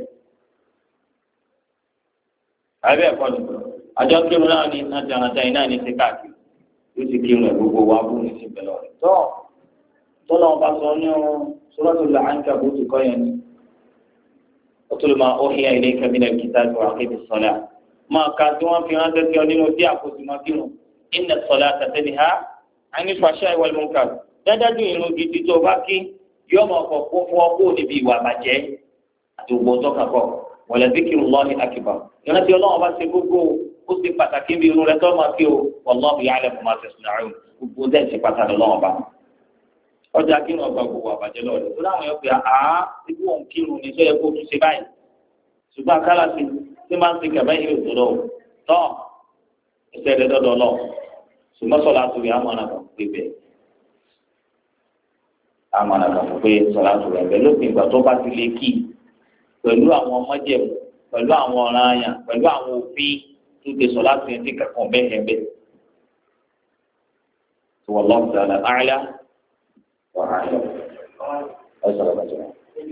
àbẹ̀ ẹ̀kọ́ ni àjọ kírun náà ni nàìjíríà náà ni ti káàkiri yóò ti kírun ẹ̀ gbogbo wa bú ní ti bẹ̀rẹ̀ rẹ̀ tọ́ tọ́lọ́ ọba sọ ní Suratul Ankabut kọ́ yẹn ni ọtúlù máa ó hìyà ilé kẹmínà kìtà tó àkébi sọlá máa ka tí wọn fi ránṣẹ́ sí ọ nínú bí àkóso máa kírun inna salata tanha anil fahsha'i wal munkar dájú irun gidi tó bá kí yóò máa kọ fún fún ọkọ níbi ìwà àbàjẹ́ àti ògbó tọkà kọ wala dhikrullahi akbar ìrántí Ọlọ́run bá ṣe gbogbo ó ṣe pàtàkì bí irun rẹ tó máa kí o wallahu ya'lamu ma tasna'un gbogbo dẹ́ẹ̀ ṣe pàtàkì Ọlọ́run bá ọjà kírun ọgbà gbogbo àbàjẹ́ lọ́ọ̀dẹ̀ tó láwọn yóò fi àá ibú òun kírun ní sọ́yẹ́ kó tún ṣe báyìí ṣùgbọ́n akálà sí tí máa ń ṣe kẹ̀mẹ́ ìrìn òdòdó tọ́ ẹsẹ̀ rẹ̀ dọ́dọ̀ lọ ṣùgbọ́n sọ̀rọ̀ àtúwì àmọ́nà kan pé bẹ́ẹ̀ àmọ́nà kan pé sọ̀rọ̀ àtúwì ẹ̀bẹ̀ lópin ìgbà tó bá ti lè kí pẹ̀lú àwọn ọmọdéẹ̀mù pẹ̀lú àwọn ọ̀ràn àyàn pẹ̀lú àwọn òfin tó ti sọ̀rọ̀ àtúwì ẹ̀dín kankan bẹ́ẹ̀ bẹ́ẹ̀ wallahu ta'ala a'la wa a'lam ọ̀sán ọ̀bàjẹ́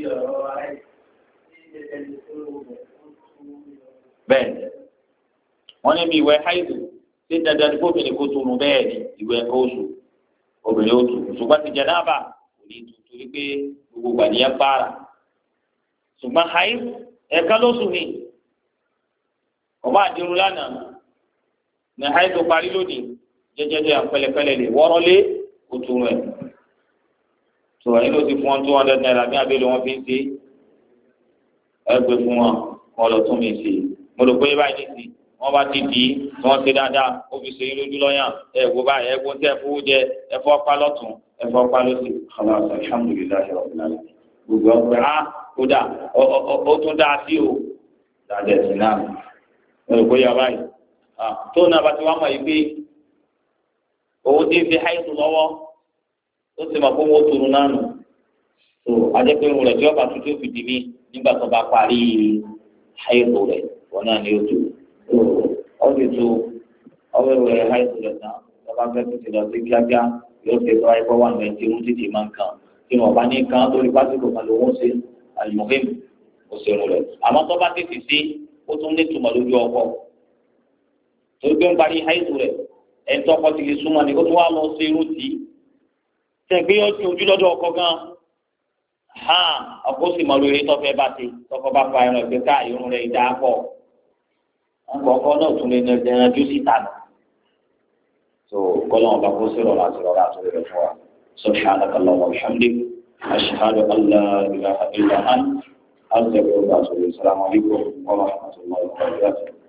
bẹ́ẹ̀ wọ́n ní bí ìwẹ̀ haidu ṣé dandan ní kóbìnrin kó tunu bẹ́ẹ̀ ni ìwẹ̀ oṣù obìnrin ó tù ṣùgbọ́n ti jẹnáàbà kò ní tù torí pé gbogbo gbàdìyàn bára ṣùgbọ́n haidu ẹ̀ka lóṣù ni ọba àdìrún lánàá ní haidu parí lónìí jẹjẹrẹ pẹ̀lẹ́pẹ̀lẹ́ lè wọ́rọ́ lé òtún rẹ̀ tó ẹ̀yin ló ti fún wọn two hundred naira ní abẹ́lé wọn fi ń ṣe ẹgbẹ́ fún wọn kọ́ lọ tún mi ṣe mo rò pé báyìí ní ti wọ́n bá ti dì í tí wọ́n ṣe dáadáa ó fi ṣe lójú lọ́yàn ẹ wo báyìí ẹ wo tẹ́ ẹ fowó jẹ ẹ fọ́ pa lọ́tún ẹ fọ́ pa lọ́sì khalas alhamdulillahi rabbil alamin gbogbo ọgbẹ́ á kódà ó tún dáa sí o dáadẹ́ sí náà mo rò pé yà báyìí tó náà bá ti wá mọ̀ yìí pé owó tí ń fi háìsù lọ́wọ́ ó sì mọ̀ pé wọ́n tunu náà nù tó adẹ́pẹ́ irun rẹ̀ tí wọ́n bá tún tó fi dì mí nígbà tó bá parí háìsù rẹ̀ wọn náà ní o tó ọ sì tó ọwọ́ ìwé háìsù rẹ̀ tán lọ́ba fẹ́ tó ti lọ sí kíákíá yóò ṣe tó ayé fọwọ́ àgbẹ̀ tí wọ́n tètè máa ń kàn tí wọ́n bá ní kàn lórí pásítọ̀ kan ló wọ́n ṣe àlùmọ́fẹ́m kò ṣe irun rẹ̀ àmọ́ tó bá tètè ṣe ó tún ní tùmọ̀ lójú ọkọ̀ tó gbé ń parí háìsù rẹ̀ ẹ̀ tọkọ ti lè súnmọ́ ni ó tún wá lọ ṣe irun tì í tẹ̀gbé ojú lọ́dọ̀ ọkọ gan hàn ọkọ sì mọ lórí tọ́fẹ́ bá ti tọkọ bá fa ẹran ìgbé ká irun rẹ̀ ìdá pọ̀ ọkọ náà tún lè nà ẹran jù síta nù tó kọ́lọ́n ọba kó sí rọra àti rọra àti rẹ̀ fún wa subhanaka Allahumma wa bihamdik ashhadu an la ilaha illa anta astaghfiruka wa atubu ilayk assalamu alaikum wa rahmatullahi wa barakatuh.